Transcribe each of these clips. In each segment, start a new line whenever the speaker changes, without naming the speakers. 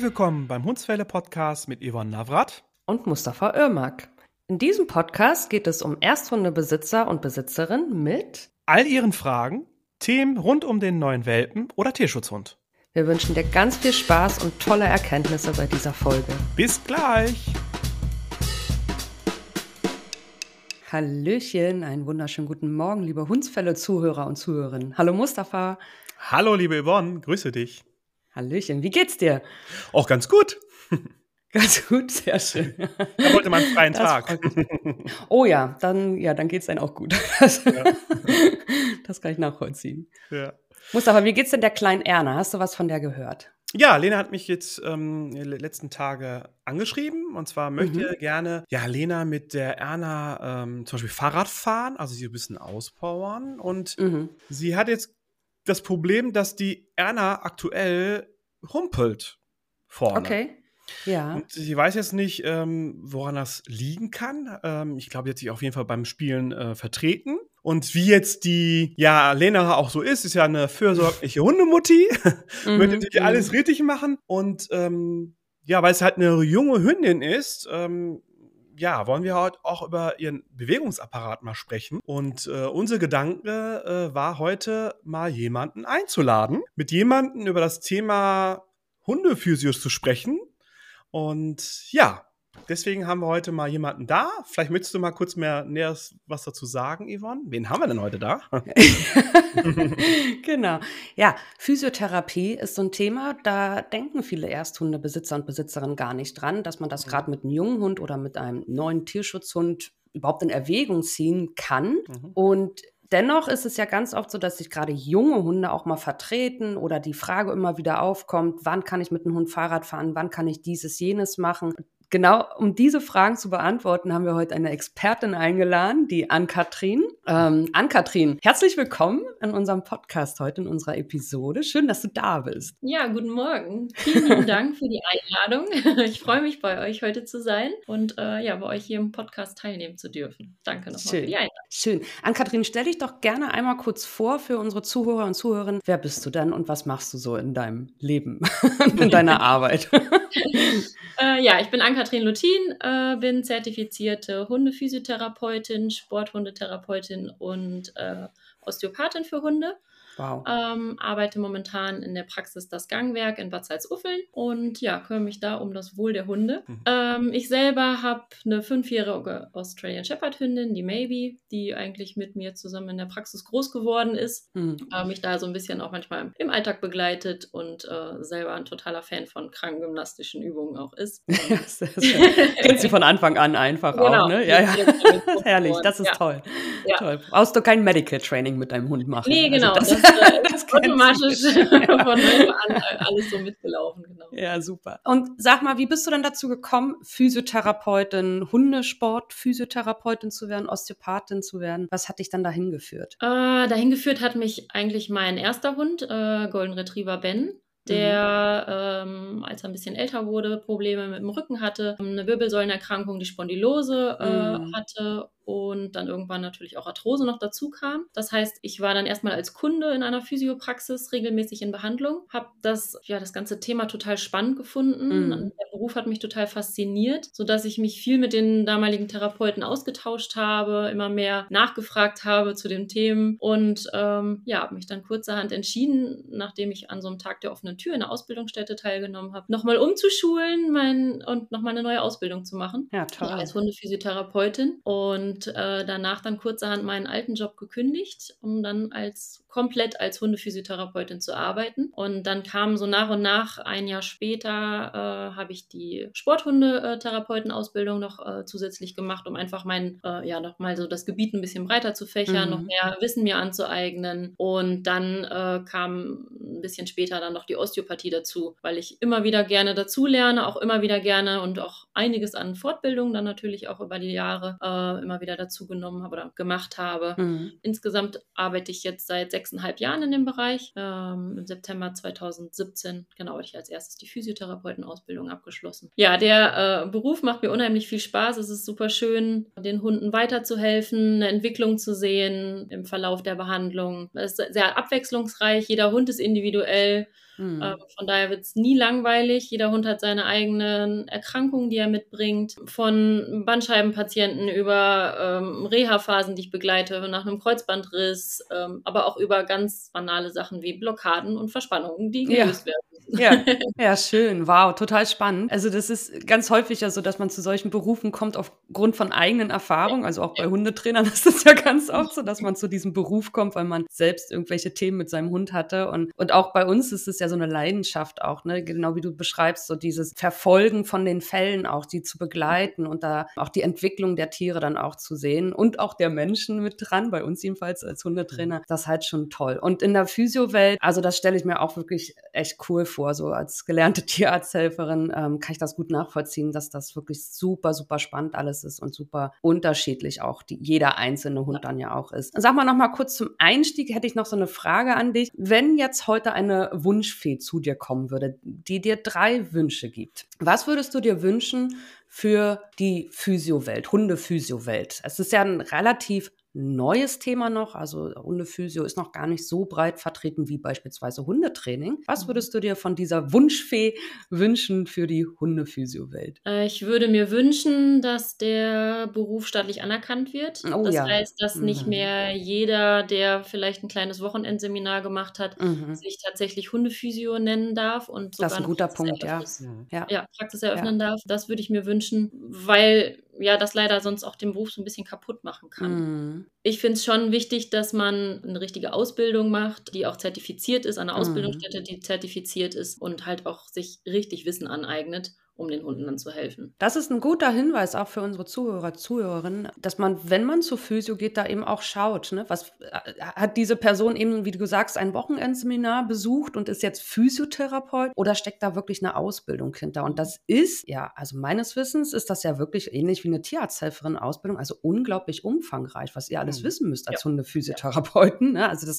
Herzlich willkommen beim Hundswelle-Podcast mit Yvonne Navrat
und Mustafa Irmak. In diesem Podcast geht es um Ersthundebesitzer und Besitzerinnen mit
all ihren Fragen, Themen rund um den neuen Welpen oder Tierschutzhund.
Wir wünschen dir ganz viel Spaß und tolle Erkenntnisse bei dieser Folge.
Bis gleich!
Hallöchen, einen wunderschönen guten Morgen, liebe Hundsfälle-Zuhörer und Zuhörerinnen. Hallo Mustafa.
Hallo liebe Yvonne, grüße dich.
Hallöchen, wie geht's dir?
Auch ganz gut.
Ganz gut, sehr schön.
Ich habe heute mal einen freien Tag.
Oh ja, dann geht's dann auch gut. Das kann ich nachvollziehen.
Ja.
Mustafa, wie geht's denn der kleinen Erna? Hast du was von der gehört?
Ja, Lena hat mich jetzt die letzten Tage angeschrieben. Und zwar möchte gerne Lena mit der Erna zum Beispiel Fahrrad fahren, also sie ein bisschen auspowern. Und sie hat jetzt das Problem, dass die Erna aktuell humpelt vorne.
Okay. Ja.
Und sie weiß jetzt nicht, woran das liegen kann. Ich glaube, sie hat sich auf jeden Fall beim Spielen vertreten. Und wie jetzt die Lena auch so ist ja eine fürsorgliche Hundemutti. Möchte natürlich alles richtig machen. Und weil es halt eine junge Hündin ist, wollen wir heute auch über ihren Bewegungsapparat mal sprechen. Und unser Gedanke war heute mal jemanden einzuladen, mit jemandem über das Thema Hundephysios zu sprechen. Und deswegen haben wir heute mal jemanden da. Vielleicht möchtest du mal kurz näher was dazu sagen, Yvonne? Wen haben wir denn heute da?
Genau. Ja, Physiotherapie ist so ein Thema, da denken viele Ersthundebesitzer und Besitzerinnen gar nicht dran, dass man das gerade mit einem jungen Hund oder mit einem neuen Tierschutzhund überhaupt in Erwägung ziehen kann. Und dennoch ist es ja ganz oft so, dass sich gerade junge Hunde auch mal vertreten oder die Frage immer wieder aufkommt, wann kann ich mit einem Hund Fahrrad fahren, wann kann ich dieses, jenes machen. Genau, um diese Fragen zu beantworten, haben wir heute eine Expertin eingeladen, die Ann-Kathrin. Ann-Kathrin, herzlich willkommen in unserem Podcast heute, in unserer Episode. Schön, dass du da bist.
Ja, guten Morgen. Vielen lieben Dank für die Einladung. Ich freue mich, bei euch heute zu sein und bei euch hier im Podcast teilnehmen zu dürfen. Danke nochmal für die Einladung.
Schön. Ann-Kathrin, stell dich doch gerne einmal kurz vor für unsere Zuhörer und Zuhörerinnen. Wer bist du denn und was machst du so in deinem Leben, in deiner Arbeit?
Ich bin Ann-Kathrin Luthin, bin zertifizierte Hundephysiotherapeutin, Sporthundetherapeutin und Osteopathin für Hunde.
Wow.
Arbeite momentan in der Praxis Das Gangwerk in Bad Salzuffeln und kümmere mich da um das Wohl der Hunde. Ich selber habe eine 5-jährige Australian Shepherd Hündin, die Maybe, die eigentlich mit mir zusammen in der Praxis groß geworden ist. Mich da so ein bisschen auch manchmal im Alltag begleitet und selber ein totaler Fan von krankengymnastischen Übungen auch ist.
Kennt sie von Anfang an einfach auch, ne? Ja. Herrlich, das ist toll.
Ja.
Toll. Brauchst du kein Medical Training mit deinem Hund machen?
Nee, genau.
Also
das ist automatisch von heute an alles so mitgelaufen, genau.
Ja, super. Und sag mal, wie bist du denn dazu gekommen, Physiotherapeutin, Hundesport-Physiotherapeutin zu werden, Osteopathin zu werden? Was hat dich dann dahin geführt?
Dahin geführt hat mich eigentlich mein erster Hund, Golden Retriever Ben. Der, als er ein bisschen älter wurde, Probleme mit dem Rücken hatte, eine Wirbelsäulenerkrankung, die Spondylose hatte und dann irgendwann natürlich auch Arthrose noch dazu kam. Das heißt, ich war dann erstmal als Kunde in einer Physiopraxis regelmäßig in Behandlung, habe das ganze Thema total spannend gefunden. Der Beruf hat mich total fasziniert, sodass ich mich viel mit den damaligen Therapeuten ausgetauscht habe, immer mehr nachgefragt habe zu den Themen und habe mich dann kurzerhand entschieden, nachdem ich an so einem Tag der offenen Tür in der Ausbildungsstätte teilgenommen habe, nochmal umzuschulen und nochmal eine neue Ausbildung zu machen.
Ja, toll.
Als Hundephysiotherapeutin und danach dann kurzerhand meinen alten Job gekündigt, um dann komplett als Hundephysiotherapeutin zu arbeiten. Und dann kam so nach und nach, ein Jahr später, habe ich die Sporthundetherapeutenausbildung noch zusätzlich gemacht, um einfach nochmal so das Gebiet ein bisschen breiter zu fächern, noch mehr Wissen mir anzueignen. Und dann kam ein bisschen später dann noch die Osteopathie dazu, weil ich immer wieder gerne dazu lerne, auch immer wieder gerne und auch einiges an Fortbildung dann natürlich auch über die Jahre immer wieder dazu genommen habe oder gemacht habe. Insgesamt arbeite ich jetzt seit 6,5 Jahren in dem Bereich. Im September 2017, habe ich als erstes die Physiotherapeutenausbildung abgeschlossen. Ja, der Beruf macht mir unheimlich viel Spaß. Es ist super schön, den Hunden weiterzuhelfen, eine Entwicklung zu sehen im Verlauf der Behandlung. Es ist sehr abwechslungsreich. Jeder Hund ist individuell. Von daher wird es nie langweilig. Jeder Hund hat seine eigenen Erkrankungen, die er mitbringt. Von Bandscheibenpatienten über Reha-Phasen, die ich begleite, nach einem Kreuzbandriss, aber auch über ganz banale Sachen wie Blockaden und Verspannungen, die gelöst werden müssen.
Ja, ja, schön. Wow, total spannend. Also das ist ganz häufig ja so, dass man zu solchen Berufen kommt aufgrund von eigenen Erfahrungen. Also auch bei Hundetrainern ist das ja ganz oft so, dass man zu diesem Beruf kommt, weil man selbst irgendwelche Themen mit seinem Hund hatte. Und auch bei uns ist es ja so eine Leidenschaft auch, ne? Genau wie du beschreibst, so dieses Verfolgen von den Fällen auch, die zu begleiten und da auch die Entwicklung der Tiere dann auch zu sehen und auch der Menschen mit dran, bei uns jedenfalls als Hundetrainer. Das ist halt schon toll. Und in der Physiowelt, also das stelle ich mir auch wirklich echt cool vor. So als gelernte Tierarzthelferin kann ich das gut nachvollziehen, dass das wirklich super, super spannend alles ist und super unterschiedlich auch jeder einzelne Hund dann ja auch ist. Sag mal noch mal kurz zum Einstieg, hätte ich noch so eine Frage an dich. Wenn jetzt heute eine Wunschfee zu dir kommen würde, die dir 3 Wünsche gibt, was würdest du dir wünschen für die Physiowelt, Hunde-Physiowelt? Es ist ja ein relativ neues Thema noch, also Hundephysio ist noch gar nicht so breit vertreten wie beispielsweise Hundetraining. Was würdest du dir von dieser Wunschfee wünschen für die Hundephysio-Welt?
Ich würde mir wünschen, dass der Beruf staatlich anerkannt wird.
Oh
Das
ja.
heißt, dass nicht mehr jeder, der vielleicht ein kleines Wochenendseminar gemacht hat, sich tatsächlich Hundephysio nennen darf und
Das ist
sogar
ein
eine
guter Punkt, ja.
Praxiseröffnung-
Ja.
Praxis eröffnen darf. Das würde ich mir wünschen, weil ja das leider sonst auch den Beruf so ein bisschen kaputt machen kann. Ich finde es schon wichtig, dass man eine richtige Ausbildung macht, die auch zertifiziert ist, eine Ausbildungsstätte, die zertifiziert ist und halt auch sich richtig Wissen aneignet, um den Hunden dann zu helfen.
Das ist ein guter Hinweis auch für unsere Zuhörer, Zuhörerinnen, dass man, wenn man zur Physio geht, da eben auch schaut, ne? Was hat diese Person eben, wie du sagst, ein Wochenendseminar besucht und ist jetzt Physiotherapeut oder steckt da wirklich eine Ausbildung hinter? Und das ist, ja, also meines Wissens ist das ja wirklich ähnlich wie eine Tierarzthelferin-Ausbildung, also unglaublich umfangreich, was ihr alles wissen müsst als Hundephysiotherapeuten, ne? Also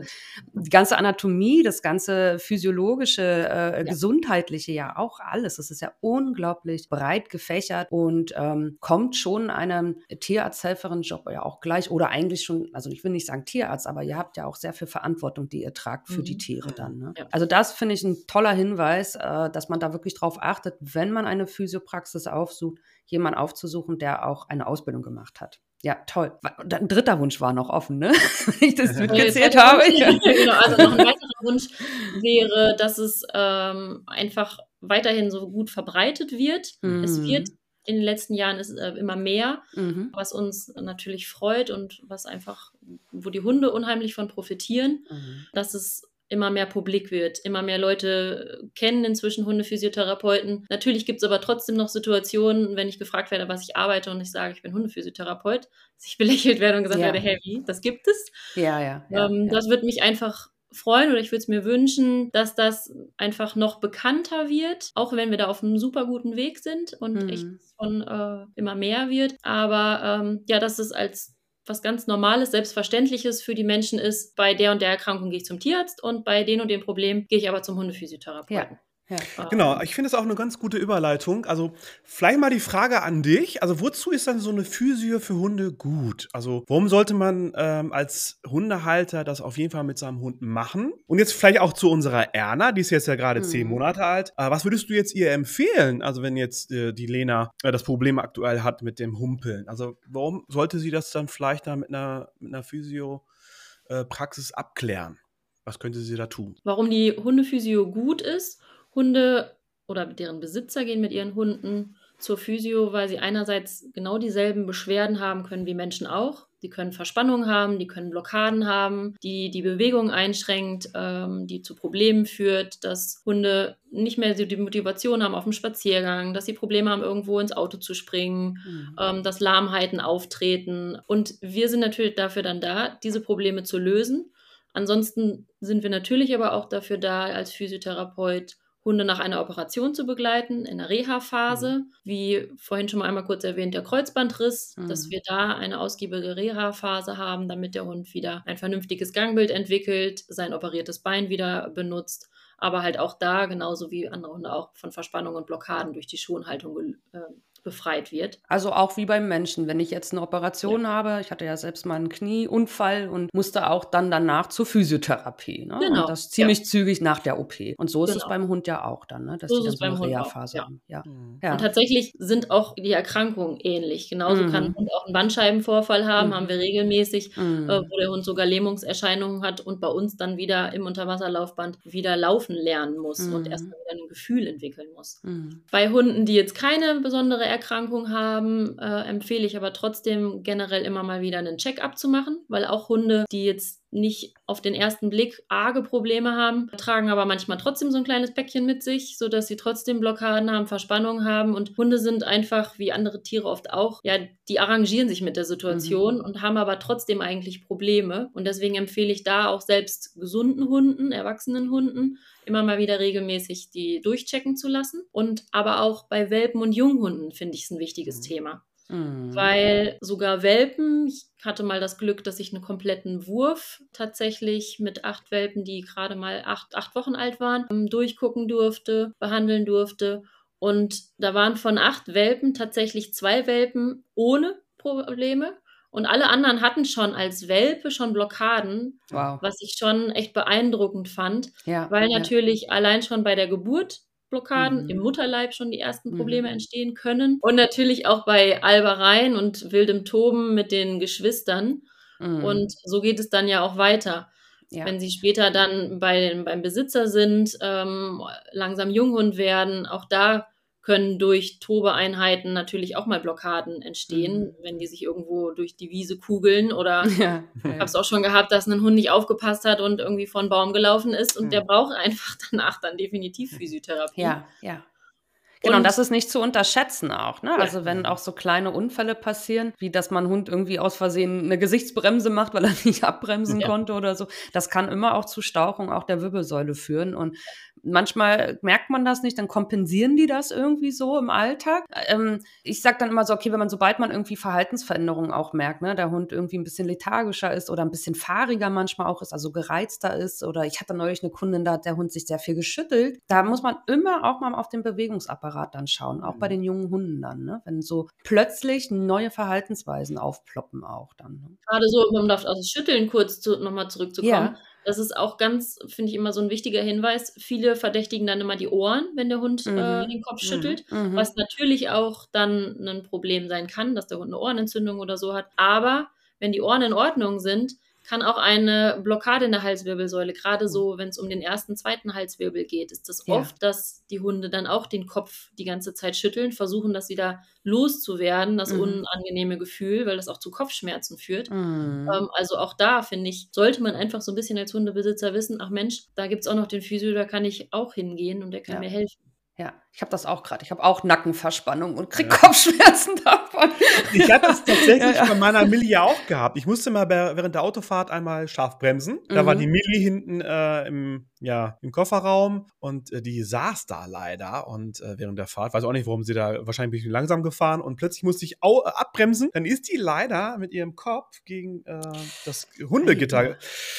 die ganze Anatomie, das ganze physiologische, gesundheitliche ja auch alles. Das ist ja unglaublich breit gefächert und kommt schon einem Tierarzthelferin-Job ja auch gleich oder eigentlich schon, also ich will nicht sagen Tierarzt, aber ihr habt ja auch sehr viel Verantwortung, die ihr tragt für die Tiere dann. Ne?
Ja.
Also das finde ich ein toller Hinweis, dass man da wirklich drauf achtet, wenn man eine Physiopraxis aufsucht, jemanden aufzusuchen, der auch eine Ausbildung gemacht hat. Ja, toll. Ein 3. Wunsch war noch offen, ne? Wenn ich das mitgezählt habe.
Genau, also noch ein weiterer Wunsch wäre, dass es einfach weiterhin so gut verbreitet wird. Es wird in den letzten Jahren ist immer mehr, was uns natürlich freut und was einfach, wo die Hunde unheimlich von profitieren, dass es immer mehr publik wird, immer mehr Leute kennen inzwischen Hundephysiotherapeuten. Natürlich gibt es aber trotzdem noch Situationen, wenn ich gefragt werde, was ich arbeite und ich sage, ich bin Hundephysiotherapeut, dass ich belächelt werde und gesagt werde, hey, wie, das gibt es?
Ja.
Das würde mich einfach freuen oder ich würde es mir wünschen, dass das einfach noch bekannter wird, auch wenn wir da auf einem super guten Weg sind und echt von immer mehr wird. Aber dass es als was ganz Normales, Selbstverständliches für die Menschen ist, bei der und der Erkrankung gehe ich zum Tierarzt und bei den und dem Problem gehe ich aber zum Hundephysiotherapeuten.
Ja.
Genau, ich finde es auch eine ganz gute Überleitung. Also vielleicht mal die Frage an dich. Also wozu ist dann so eine Physio für Hunde gut? Also warum sollte man als Hundehalter das auf jeden Fall mit seinem Hund machen? Und jetzt vielleicht auch zu unserer Erna, die ist jetzt ja gerade 10 Monate alt. Was würdest du jetzt ihr empfehlen? Also wenn jetzt die Lena das Problem aktuell hat mit dem Humpeln. Also warum sollte sie das dann vielleicht da mit einer Physio-Praxis abklären? Was könnte sie da tun?
Warum die Hundephysio gut ist? Hunde oder deren Besitzer gehen mit ihren Hunden zur Physio, weil sie einerseits genau dieselben Beschwerden haben können wie Menschen auch. Die können Verspannungen haben, die können Blockaden haben, die Bewegung einschränkt, die zu Problemen führt, dass Hunde nicht mehr so die Motivation haben auf dem Spaziergang, dass sie Probleme haben, irgendwo ins Auto zu springen, dass Lahmheiten auftreten. Und wir sind natürlich dafür dann da, diese Probleme zu lösen. Ansonsten sind wir natürlich aber auch dafür da, als Physiotherapeut Hunde nach einer Operation zu begleiten, in der Reha-Phase, wie vorhin schon mal einmal kurz erwähnt, der Kreuzbandriss, dass wir da eine ausgiebige Reha-Phase haben, damit der Hund wieder ein vernünftiges Gangbild entwickelt, sein operiertes Bein wieder benutzt, aber halt auch da, genauso wie andere Hunde auch, von Verspannungen und Blockaden durch die Schonhaltung befreit wird.
Also auch wie beim Menschen, wenn ich jetzt eine Operation habe, ich hatte ja selbst mal einen Knieunfall und musste auch dann danach zur Physiotherapie, ne? Und
Genau,
das
ja,
ziemlich zügig nach der OP. Und so ist es
genau.
beim Hund ja auch dann, ne, dass
So
die
ist
dann
es
so eine
beim Hund auch,
Reha-Phase
ja.
haben. Ja,
Mhm.
Und
ja.
tatsächlich sind auch die Erkrankungen ähnlich. Genauso kann ein Hund auch einen Bandscheibenvorfall haben, haben wir regelmäßig, wo der Hund sogar Lähmungserscheinungen hat und bei uns dann wieder im Unterwasserlaufband wieder laufen lernen muss und erst mal wieder ein Gefühl entwickeln muss. Bei Hunden, die jetzt keine besondere Erkrankung haben, empfehle ich aber trotzdem generell immer mal wieder einen Check-up zu machen, weil auch Hunde, die jetzt nicht auf den ersten Blick arge Probleme haben, tragen aber manchmal trotzdem so ein kleines Päckchen mit sich, sodass sie trotzdem Blockaden haben, Verspannungen haben. Und Hunde sind einfach, wie andere Tiere oft auch, ja, die arrangieren sich mit der Situation und haben aber trotzdem eigentlich Probleme. Und deswegen empfehle ich da auch selbst gesunden Hunden, erwachsenen Hunden, immer mal wieder regelmäßig die durchchecken zu lassen. Und aber auch bei Welpen und Junghunden finde ich es ein wichtiges Thema. Weil sogar Welpen, ich hatte mal das Glück, dass ich einen kompletten Wurf tatsächlich mit 8 Welpen, die gerade mal 8 Wochen alt waren, durchgucken durfte, behandeln durfte. Und da waren von 8 Welpen tatsächlich 2 Welpen ohne Probleme. Und alle anderen hatten schon als Welpe schon Blockaden,
Wow.
was ich schon echt beeindruckend fand,
Ja,
weil
ja.
natürlich allein schon bei der Geburt Blockaden im Mutterleib schon die ersten Probleme entstehen können. Und natürlich auch bei Albereien und wildem Toben mit den Geschwistern. Und so geht es dann ja auch weiter.
Ja.
Wenn sie später dann beim Besitzer sind, langsam Junghund werden, auch da können durch Tobeeinheiten natürlich auch mal Blockaden entstehen, wenn die sich irgendwo durch die Wiese kugeln oder
Ja,
ich habe es auch schon gehabt, dass ein Hund nicht aufgepasst hat und irgendwie vor 'n Baum gelaufen ist und der braucht einfach danach dann definitiv Physiotherapie.
ja, ja. Genau, und
Und
das ist nicht zu unterschätzen auch, ne?
ja,
Also, wenn auch so kleine Unfälle passieren, wie dass man Hund irgendwie aus Versehen 'ne Gesichtsbremse macht, weil er nicht abbremsen
ja,
konnte oder so. Das kann immer auch zu Stauchung auch der Wirbelsäule führen und manchmal merkt man das nicht, dann kompensieren die das irgendwie so im Alltag. Ich sage dann immer so, okay, sobald man irgendwie Verhaltensveränderungen auch merkt, ne, der Hund irgendwie 'n bisschen lethargischer ist oder 'n bisschen fahriger manchmal auch ist, also gereizter ist oder ich hatte neulich 'ne Kundin, da hat der Hund sich sehr viel geschüttelt. Da muss man immer auch mal auf den Bewegungsapparat dann schauen, auch bei den jungen Hunden dann, ne? Wenn so plötzlich neue Verhaltensweisen aufploppen auch dann, ne?
grade so, um auf das Schütteln kurz noch mal zurückzukommen.
Ja.
Das ist auch ganz, finde ich, immer so 'n wichtiger Hinweis. Viele verdächtigen dann immer die Ohren, wenn der Hund, den Kopf schüttelt, was natürlich auch dann 'nen Problem sein kann, dass der Hund 'ne Ohrenentzündung oder so hat. Aber wenn die Ohren in Ordnung sind, kann auch eine Blockade in der Halswirbelsäule, grade so, wenn's um den 1., 2. Halswirbel geht, ist das
Ja.
oft, dass die Hunde dann auch den Kopf die ganze Zeit schütteln, versuchen, das wieder loszuwerden, das unangenehme Gefühl, weil das auch zu Kopfschmerzen führt. Also auch da, finde ich, sollte man einfach so 'n bisschen als Hundebesitzer wissen: „Ach Mensch, da gibt's auch noch den Physio, da kann ich auch hingehen und der kann
Ja.
mir helfen.“
Ja, ich habe das auch grad. Ich habe auch Nackenverspannung und kriege Kopfschmerzen davon.
Ich hatte es tatsächlich
Ja.
bei meiner Milli ja auch gehabt. Ich musste mal während der Autofahrt einmal scharf bremsen. Da war die Milli hinten im Kofferraum und die saß da leider und während der Fahrt, weiß auch nicht, warum sie da, wahrscheinlich ein bisschen langsam gefahren und plötzlich musste ich abbremsen. Dann ist die leider mit ihrem Kopf gegen das Hundegitter,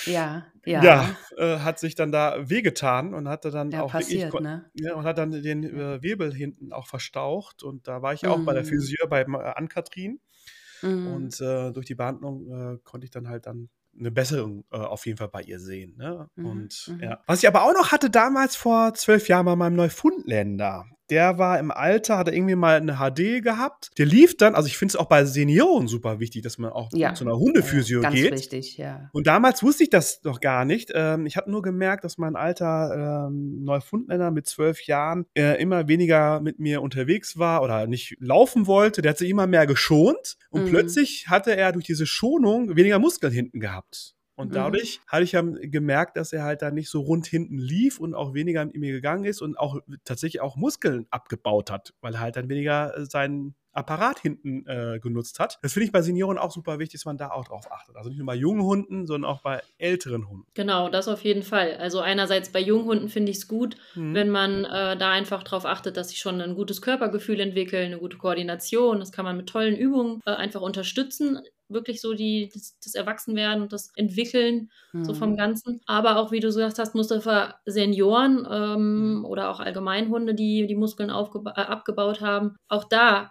hat sich dann da wehgetan und hatte dann
Ja,
auch wirklich,
passiert, ne?
ja, und hat dann den Wirbel hinten auch verstaucht. Und da war ich auch bei der Physio, bei Ann-Kathrin. Und durch die Behandlung konnte ich dann halt dann eine Besserung auf jeden Fall bei ihr sehen. Ne? Und ja. Was ich aber auch noch hatte damals vor 12 Jahren bei meinem Neufundländer. Der war im Alter, hat er irgendwie mal eine HD gehabt. Der lief dann, also ich finde es auch bei Senioren super wichtig, dass man auch
Ja.
zu einer Hundephysio
Ganz
geht.
wichtig, ja.
Und damals wusste ich das noch gar nicht. Ich habe nur gemerkt, dass mein alter Neufundländer mit 12 Jahren immer weniger mit mir unterwegs war oder nicht laufen wollte. Der hat sich immer mehr geschont und plötzlich hatte er durch diese Schonung weniger Muskeln hinten gehabt. Und dadurch hatte ich ja gemerkt, dass er halt da nicht so rund hinten lief und auch weniger mit mir gegangen ist und auch tatsächlich auch Muskeln abgebaut hat, weil er halt dann weniger seinen Apparat hinten genutzt hat. Das finde ich bei Senioren auch super wichtig, dass man da auch drauf achtet. Also nicht nur bei jungen Hunden, sondern auch bei älteren Hunden.
Genau, das auf jeden Fall. Also einerseits bei Junghunden finde ich es gut, wenn man da einfach drauf achtet, dass sie schon ein gutes Körpergefühl entwickeln, eine gute Koordination. Das kann man mit tollen Übungen einfach unterstützen. Wirklich so das Erwachsenwerden und das Entwickeln so vom Ganzen. Aber auch, wie du gesagt hast, Mustafa, Senioren oder auch Allgemeinhunde, die Muskeln abgebaut haben, auch da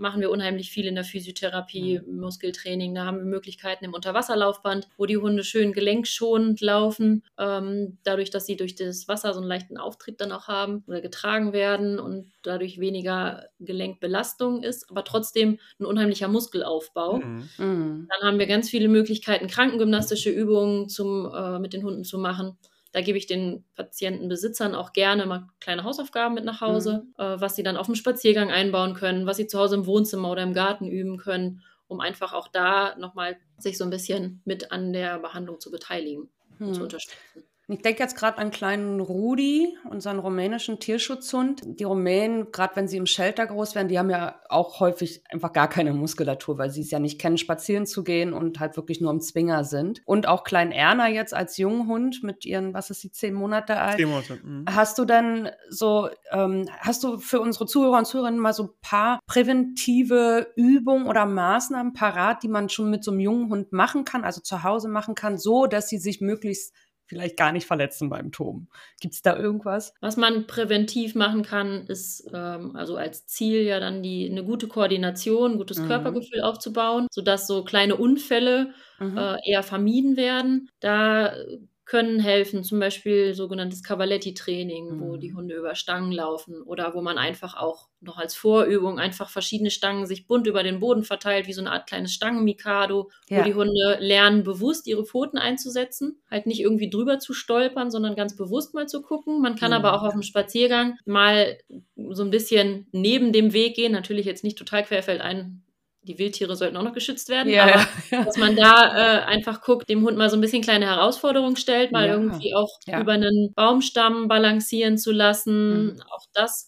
machen wir unheimlich viel in der Physiotherapie, Muskeltraining. Da haben wir Möglichkeiten im Unterwasserlaufband, wo die Hunde schön gelenkschonend laufen, dadurch, dass sie durch das Wasser so einen leichten Auftrieb dann auch haben oder getragen werden und dadurch weniger Gelenkbelastung ist, aber trotzdem ein unheimlicher Muskelaufbau. Dann haben wir ganz viele Möglichkeiten, krankengymnastische Übungen mit den Hunden zu machen. Da gebe ich den Patientenbesitzern auch gerne mal kleine Hausaufgaben mit nach Hause, was sie dann auf dem Spaziergang einbauen können, was sie zu Hause im Wohnzimmer oder im Garten üben können, um einfach auch da nochmal sich so ein bisschen mit an der Behandlung zu beteiligen und zu unterstützen.
Ich denke jetzt gerade an kleinen Rudi, unseren rumänischen Tierschutzhund. Die Rumänen, gerade wenn sie im Shelter groß werden, die haben ja auch häufig einfach gar keine Muskulatur, weil sie es ja nicht kennen, spazieren zu gehen und halt wirklich nur im Zwinger sind. Und auch klein Erna jetzt als Junghund mit ihren, was ist sie, 10 Monate alt.
10 Monate.
Hast du dann so, hast du für unsere Zuhörer und Zuhörerinnen mal so ein paar präventive Übungen oder Maßnahmen parat, die man schon mit so einem jungen Hund machen kann, also zu Hause machen kann, so dass sie sich möglichst vielleicht gar nicht verletzen beim Toben? Gibt es da irgendwas?
Was man präventiv machen kann, ist also als Ziel ja dann eine gute Koordination, ein gutes Körpergefühl aufzubauen, sodass so kleine Unfälle eher vermieden werden. Da können helfen, zum Beispiel sogenanntes Cavaletti-Training, wo die Hunde über Stangen laufen oder wo man einfach auch noch als Vorübung einfach verschiedene Stangen sich bunt über den Boden verteilt, wie so eine Art kleines Stangen-Mikado, wo die Hunde lernen, bewusst ihre Pfoten einzusetzen, halt nicht irgendwie drüber zu stolpern, sondern ganz bewusst mal zu gucken. Man kann aber auch auf dem Spaziergang mal so ein bisschen neben dem Weg gehen, natürlich jetzt nicht total querfeldein. Die Wildtiere sollten auch noch geschützt werden, aber dass man da einfach guckt, dem Hund mal so ein bisschen kleine Herausforderungen stellt, mal irgendwie auch über einen Baumstamm balancieren zu lassen. Auch das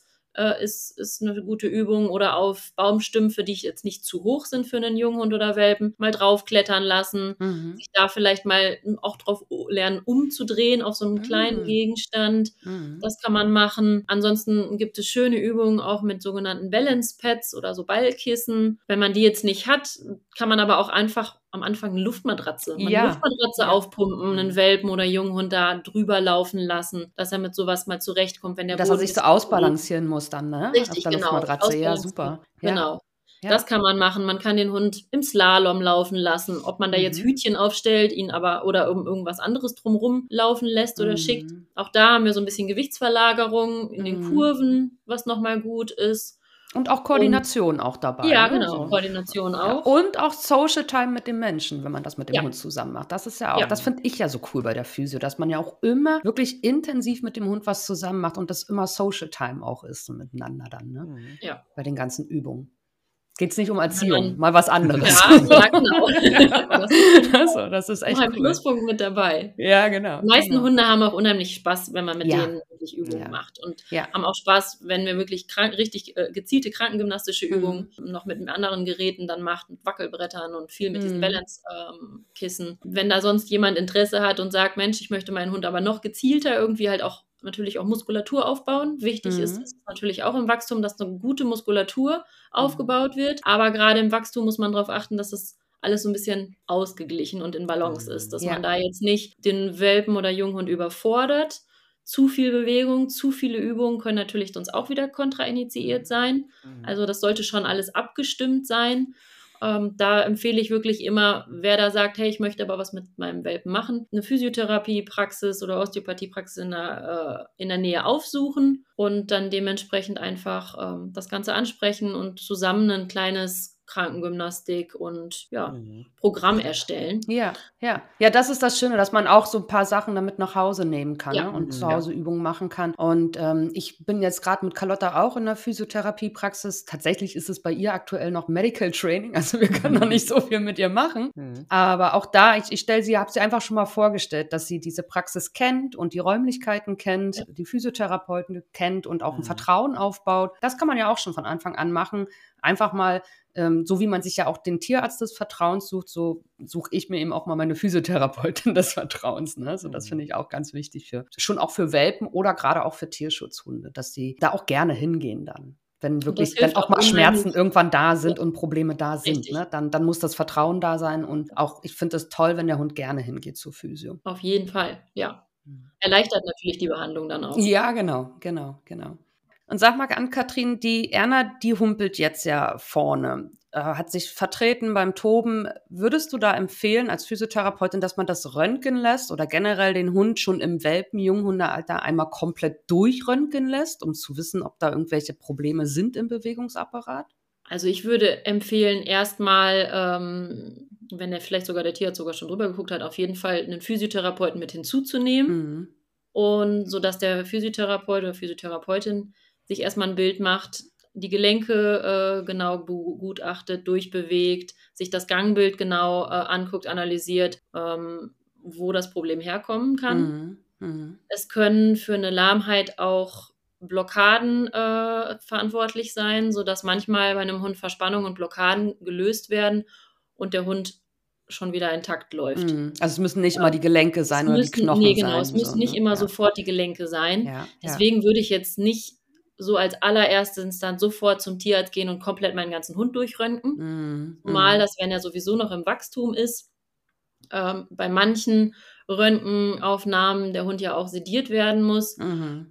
ist eine gute Übung. Oder auf Baumstümpfe, die jetzt nicht zu hoch sind für einen Junghund oder Welpen, mal draufklettern lassen. Sich da vielleicht mal auch drauf lernen, umzudrehen auf so einem kleinen Gegenstand. Das kann man machen. Ansonsten gibt es schöne Übungen auch mit sogenannten Balance Pads oder so Ballkissen. Wenn man die jetzt nicht hat, kann man aber auch einfach am Anfang eine Luftmatratze aufpumpen, einen Welpen oder Junghund da drüber laufen lassen, dass er mit sowas mal zurechtkommt, wenn der
Dass er sich so ausbalancieren muss dann, ne?
Richtig,
auf der
genau.
Luftmatratze, ja, super.
Genau.
Ja.
Das kann man machen. Man kann den Hund im Slalom laufen lassen. Ob man da jetzt Hütchen aufstellt, ihn aber oder irgendwas anderes drumherum laufen lässt oder schickt. Auch da haben wir so ein bisschen Gewichtsverlagerung in den Kurven, was nochmal gut ist.
Und auch Koordination auch dabei.
Ja,
ne?
genau,
So.
Koordination auch.
Und auch Social Time mit dem Menschen, wenn man das mit dem Hund zusammen macht. Das ist ja auch,
Ja.
das finde ich ja so cool bei der Physio, dass man ja auch immer wirklich intensiv mit dem Hund was zusammen macht und das immer Social Time auch ist miteinander dann, ne?
Ja.
Bei den ganzen Übungen. Geht es nicht um Erziehung, mal was anderes.
Ja, genau.
Also, das ist echt
noch ein
cool.
Pluspunkt mit dabei.
Ja, genau.
Die meisten Hunde haben auch unheimlich Spaß, wenn man mit denen wirklich Übungen macht. Und haben auch Spaß, wenn wir wirklich richtig gezielte krankengymnastische Übungen noch mit anderen Geräten dann macht, mit Wackelbrettern und viel mit diesen Balance-Kissen. Wenn da sonst jemand Interesse hat und sagt, Mensch, ich möchte meinen Hund aber noch gezielter irgendwie halt auch natürlich auch Muskulatur aufbauen. Wichtig ist es natürlich auch im Wachstum, dass eine gute Muskulatur aufgebaut wird. Aber gerade im Wachstum muss man darauf achten, dass es alles so ein bisschen ausgeglichen und in Balance ist. Dass man da jetzt nicht den Welpen oder Junghund überfordert. Zu viel Bewegung, zu viele Übungen können natürlich sonst auch wieder kontrainitiiert sein. Also das sollte schon alles abgestimmt sein. Da empfehle ich wirklich immer, wer da sagt, hey, ich möchte aber was mit meinem Welpen machen, eine Physiotherapiepraxis oder Osteopathiepraxis in der Nähe aufsuchen und dann dementsprechend einfach das Ganze ansprechen und zusammen ein kleines Krankengymnastik und Programm erstellen.
Ja, das ist das Schöne, dass man auch so ein paar Sachen damit nach Hause nehmen kann, ne? Und zu Hause Übungen machen kann. Und ich bin jetzt gerade mit Carlotta auch in der Physiotherapiepraxis. Tatsächlich ist es bei ihr aktuell noch Medical Training, also wir können noch nicht so viel mit ihr machen. Aber auch da, ich habe sie einfach schon mal vorgestellt, dass sie diese Praxis kennt und die Räumlichkeiten kennt, die Physiotherapeuten kennt und auch ein Vertrauen aufbaut. Das kann man ja auch schon von Anfang an machen. Einfach mal so wie man sich ja auch den Tierarzt des Vertrauens sucht, so suche ich mir eben auch mal meine Physiotherapeutin des Vertrauens. Ne? So, das finde ich auch ganz wichtig schon auch für Welpen oder gerade auch für Tierschutzhunde, dass sie da auch gerne hingehen dann. Wenn wirklich dann auch mal Schmerzen irgendwann da sind und Probleme da sind, ne? Dann muss das Vertrauen da sein. Und auch, ich finde es toll, wenn der Hund gerne hingeht zur Physio.
Auf jeden Fall, ja. Erleichtert natürlich die Behandlung dann auch.
Ja, genau. Und sag mal, Ann-Kathrin, die Erna, die humpelt jetzt ja vorne, hat sich vertreten beim Toben. Würdest du da empfehlen als Physiotherapeutin, dass man das röntgen lässt oder generell den Hund schon im Welpen-Junghundealter einmal komplett durchröntgen lässt, um zu wissen, ob da irgendwelche Probleme sind im Bewegungsapparat?
Also ich würde empfehlen, erstmal, wenn vielleicht sogar der Tierarzt sogar schon drüber geguckt hat, auf jeden Fall einen Physiotherapeuten mit hinzuzunehmen.
Mhm.
Und sodass der Physiotherapeut oder Physiotherapeutin sich erstmal ein Bild macht, die Gelenke genau begutachtet, durchbewegt, sich das Gangbild genau anguckt, analysiert, wo das Problem herkommen kann.
Mhm. Mhm.
Es können für eine Lahmheit auch Blockaden verantwortlich sein, sodass manchmal bei einem Hund Verspannungen und Blockaden gelöst werden und der Hund schon wieder intakt läuft.
Mhm. Also es müssen nicht immer die Gelenke sein oder die Knochen sein.
Es müssen
so,
nicht
ne?
immer
Ja.
sofort die Gelenke sein.
Ja.
Deswegen würde ich jetzt nicht so als allererste Instanz sofort zum Tierarzt gehen und komplett meinen ganzen Hund durchröntgen.
Mhm.
Zumal das, wenn er sowieso noch im Wachstum ist, bei manchen Röntgenaufnahmen der Hund ja auch sediert werden muss.
Mhm.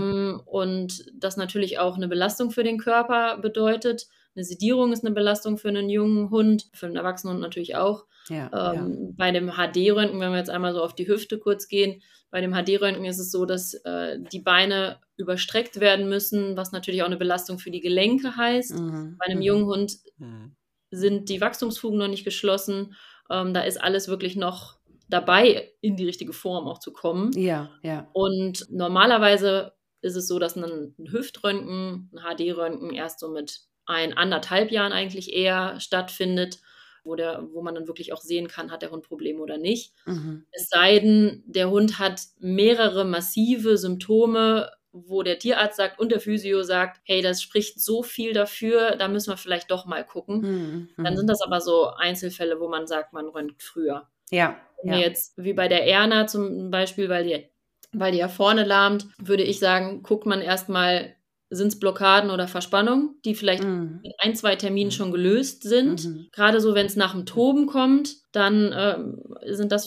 Und das natürlich auch eine Belastung für den Körper bedeutet. Eine Sedierung ist eine Belastung für einen jungen Hund, für einen Erwachsenen Hund natürlich auch.
Ja.
Bei dem HD-Röntgen, wenn wir jetzt einmal so auf die Hüfte kurz gehen, bei dem HD-Röntgen ist es so, dass die Beine überstreckt werden müssen, was natürlich auch eine Belastung für die Gelenke heißt.
Mhm.
Bei einem jungen Hund
Mhm.
sind die Wachstumsfugen noch nicht geschlossen. Da ist alles wirklich noch dabei, in die richtige Form auch zu kommen.
Ja.
Und normalerweise ist es so, dass ein Hüftröntgen, ein HD-Röntgen erst so mit 1,5 Jahren eigentlich eher stattfindet, wo man dann wirklich auch sehen kann, hat der Hund Probleme oder nicht.
Mhm.
Es sei denn, der Hund hat mehrere massive Symptome, wo der Tierarzt sagt und der Physio sagt, hey, das spricht so viel dafür, da müssen wir vielleicht doch mal gucken.
Mhm.
Dann sind das aber so Einzelfälle, wo man sagt, man röntgt früher.
Ja.
Wenn wir jetzt, wie bei der Erna zum Beispiel, weil die ja vorne lahmt, würde ich sagen, guckt man erstmal, sind es Blockaden oder Verspannungen, die vielleicht
Mhm.
mit 1, 2 Terminen schon gelöst sind.
Mhm.
Gerade so, wenn es nach dem Toben kommt, dann ist das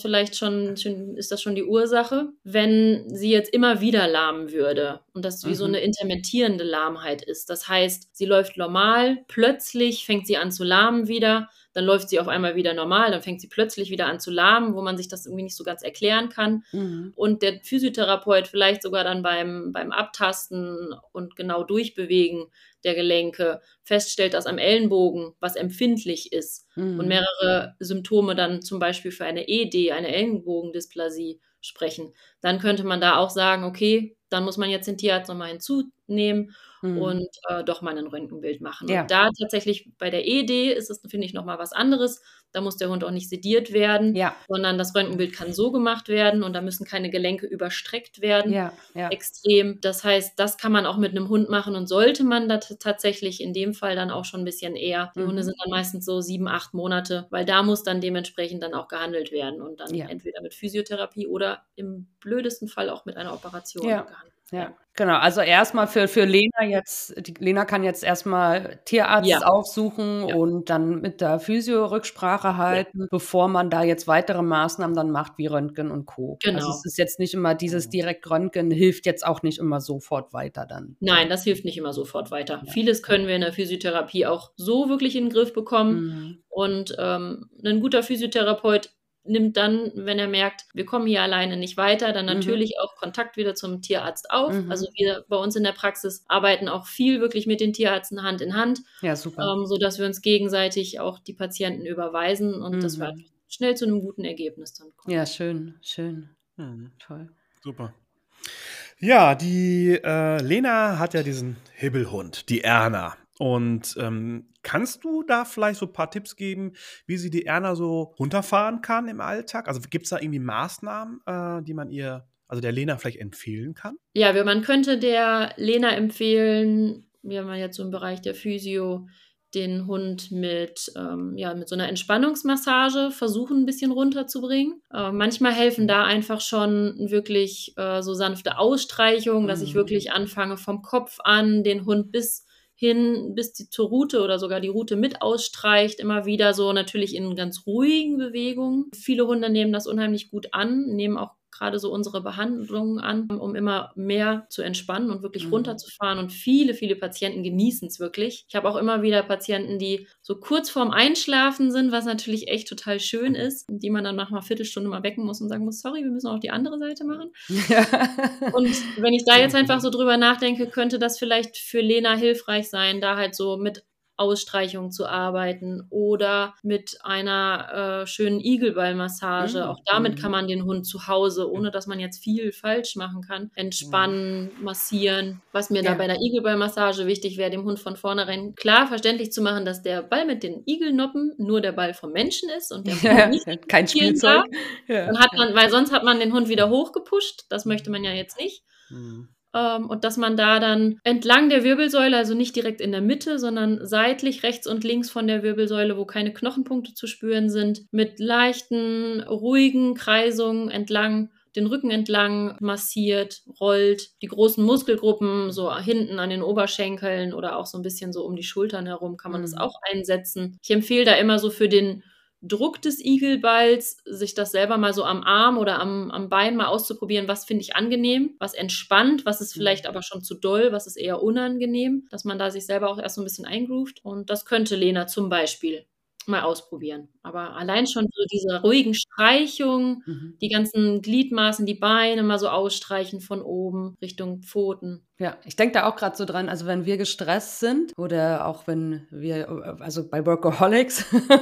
schon die Ursache. Wenn sie jetzt immer wieder lahmen würde und das wie so eine intermittierende Lahmheit ist, das heißt, sie läuft normal, plötzlich fängt sie an zu lahmen wieder, dann läuft sie auf einmal wieder normal, dann fängt sie plötzlich wieder an zu lahmen, wo man sich das irgendwie nicht so ganz erklären kann.
Mhm.
Und der Physiotherapeut vielleicht sogar dann beim Abtasten und genau durchbewegen der Gelenke feststellt, dass am Ellenbogen was empfindlich ist und mehrere Symptome dann zum Beispiel für eine ED, eine Ellenbogendysplasie sprechen, dann könnte man da auch sagen, okay, dann muss man jetzt den Tierarzt nochmal hinzunehmen und doch mal ein Röntgenbild machen.
Ja.
Und da tatsächlich bei der ED ist es, finde ich, nochmal was anderes. Da muss der Hund auch nicht sediert werden,
Ja.
sondern das Röntgenbild kann so gemacht werden und da müssen keine Gelenke überstreckt werden.
Ja.
Extrem. Das heißt, das kann man auch mit einem Hund machen und sollte man da tatsächlich in dem Fall dann auch schon ein bisschen eher. Die Hunde sind dann meistens so 7, 8 Monate, weil da muss dann dementsprechend dann auch gehandelt werden und dann entweder mit Physiotherapie oder im blödesten Fall auch mit einer Operation gehandelt werden.
Ja, genau. Also erstmal für Lena jetzt, Lena kann jetzt erstmal Tierarzt aufsuchen und dann mit der Physio Rücksprache halten, bevor man da jetzt weitere Maßnahmen dann macht, wie Röntgen und Co.
Genau.
Also es ist jetzt nicht immer dieses direkt Röntgen, hilft jetzt auch nicht immer sofort weiter dann.
Nein, das hilft nicht immer sofort weiter. Vieles können wir in der Physiotherapie auch so wirklich in den Griff bekommen. Und ein guter Physiotherapeut nimmt dann, wenn er merkt, wir kommen hier alleine nicht weiter, dann natürlich auch Kontakt wieder zum Tierarzt auf. Also wir bei uns in der Praxis arbeiten auch viel wirklich mit den Tierärzten Hand in Hand,
Ja, super.
sodass wir uns gegenseitig auch die Patienten überweisen und dass wir schnell zu einem guten Ergebnis dann kommen.
Ja, schön. Toll.
Super. Ja, die Lena hat ja diesen Hibbelhund, die Erna. Und kannst du da vielleicht so ein paar Tipps geben, wie sie die Erna so runterfahren kann im Alltag? Also gibt es da irgendwie Maßnahmen, die man der Lena vielleicht empfehlen kann?
Ja, man könnte der Lena empfehlen, wir haben jetzt so im Bereich der Physio, den Hund mit so einer Entspannungsmassage versuchen, ein bisschen runterzubringen. Manchmal helfen da einfach schon wirklich so sanfte Ausstreichungen, dass ich wirklich anfange vom Kopf an, den Hund bis zur Rute oder sogar die Rute mit ausstreicht, immer wieder so natürlich in ganz ruhigen Bewegungen. Viele Hunde nehmen das unheimlich gut an, nehmen auch gerade so unsere Behandlungen an, um immer mehr zu entspannen und wirklich runterzufahren. Und viele, viele Patienten genießen es wirklich. Ich habe auch immer wieder Patienten, die so kurz vorm Einschlafen sind, was natürlich echt total schön ist, die man dann nach einer Viertelstunde mal wecken muss und sagen muss, sorry, wir müssen auch die andere Seite machen. Und wenn ich da jetzt einfach so drüber nachdenke, könnte das vielleicht für Lena hilfreich sein, da halt so mit Ausstreichung zu arbeiten oder mit einer schönen Igelballmassage. Auch damit kann man den Hund zu Hause, ohne dass man jetzt viel falsch machen kann, entspannen, massieren. Was mir da bei der Igelballmassage wichtig wäre, dem Hund von vornherein klar verständlich zu machen, dass der Ball mit den Igelnoppen nur der Ball vom Menschen ist und der Hund nicht
kein Spielzeug.
Dann hat man, weil sonst hat man den Hund wieder hochgepusht. Das möchte man ja jetzt nicht. Und dass man da dann entlang der Wirbelsäule, also nicht direkt in der Mitte, sondern seitlich rechts und links von der Wirbelsäule, wo keine Knochenpunkte zu spüren sind, mit leichten, ruhigen Kreisungen entlang, den Rücken entlang massiert, rollt, die großen Muskelgruppen so hinten an den Oberschenkeln oder auch so ein bisschen so um die Schultern herum kann man das auch einsetzen. Ich empfehle da immer so für den Druck des Igelballs, sich das selber mal so am Arm oder am Bein mal auszuprobieren, was finde ich angenehm, was entspannt, was ist vielleicht aber schon zu doll, was ist eher unangenehm, dass man da sich selber auch erst so ein bisschen eingroovt. Und das könnte Lena zum Beispiel mal ausprobieren. Aber allein schon so diese ruhigen Streichungen, die ganzen Gliedmaßen, die Beine mal so ausstreichen von oben Richtung Pfoten.
Ja, ich denke da auch gerade so dran, also wenn wir gestresst sind oder auch wenn wir, also bei Workaholics,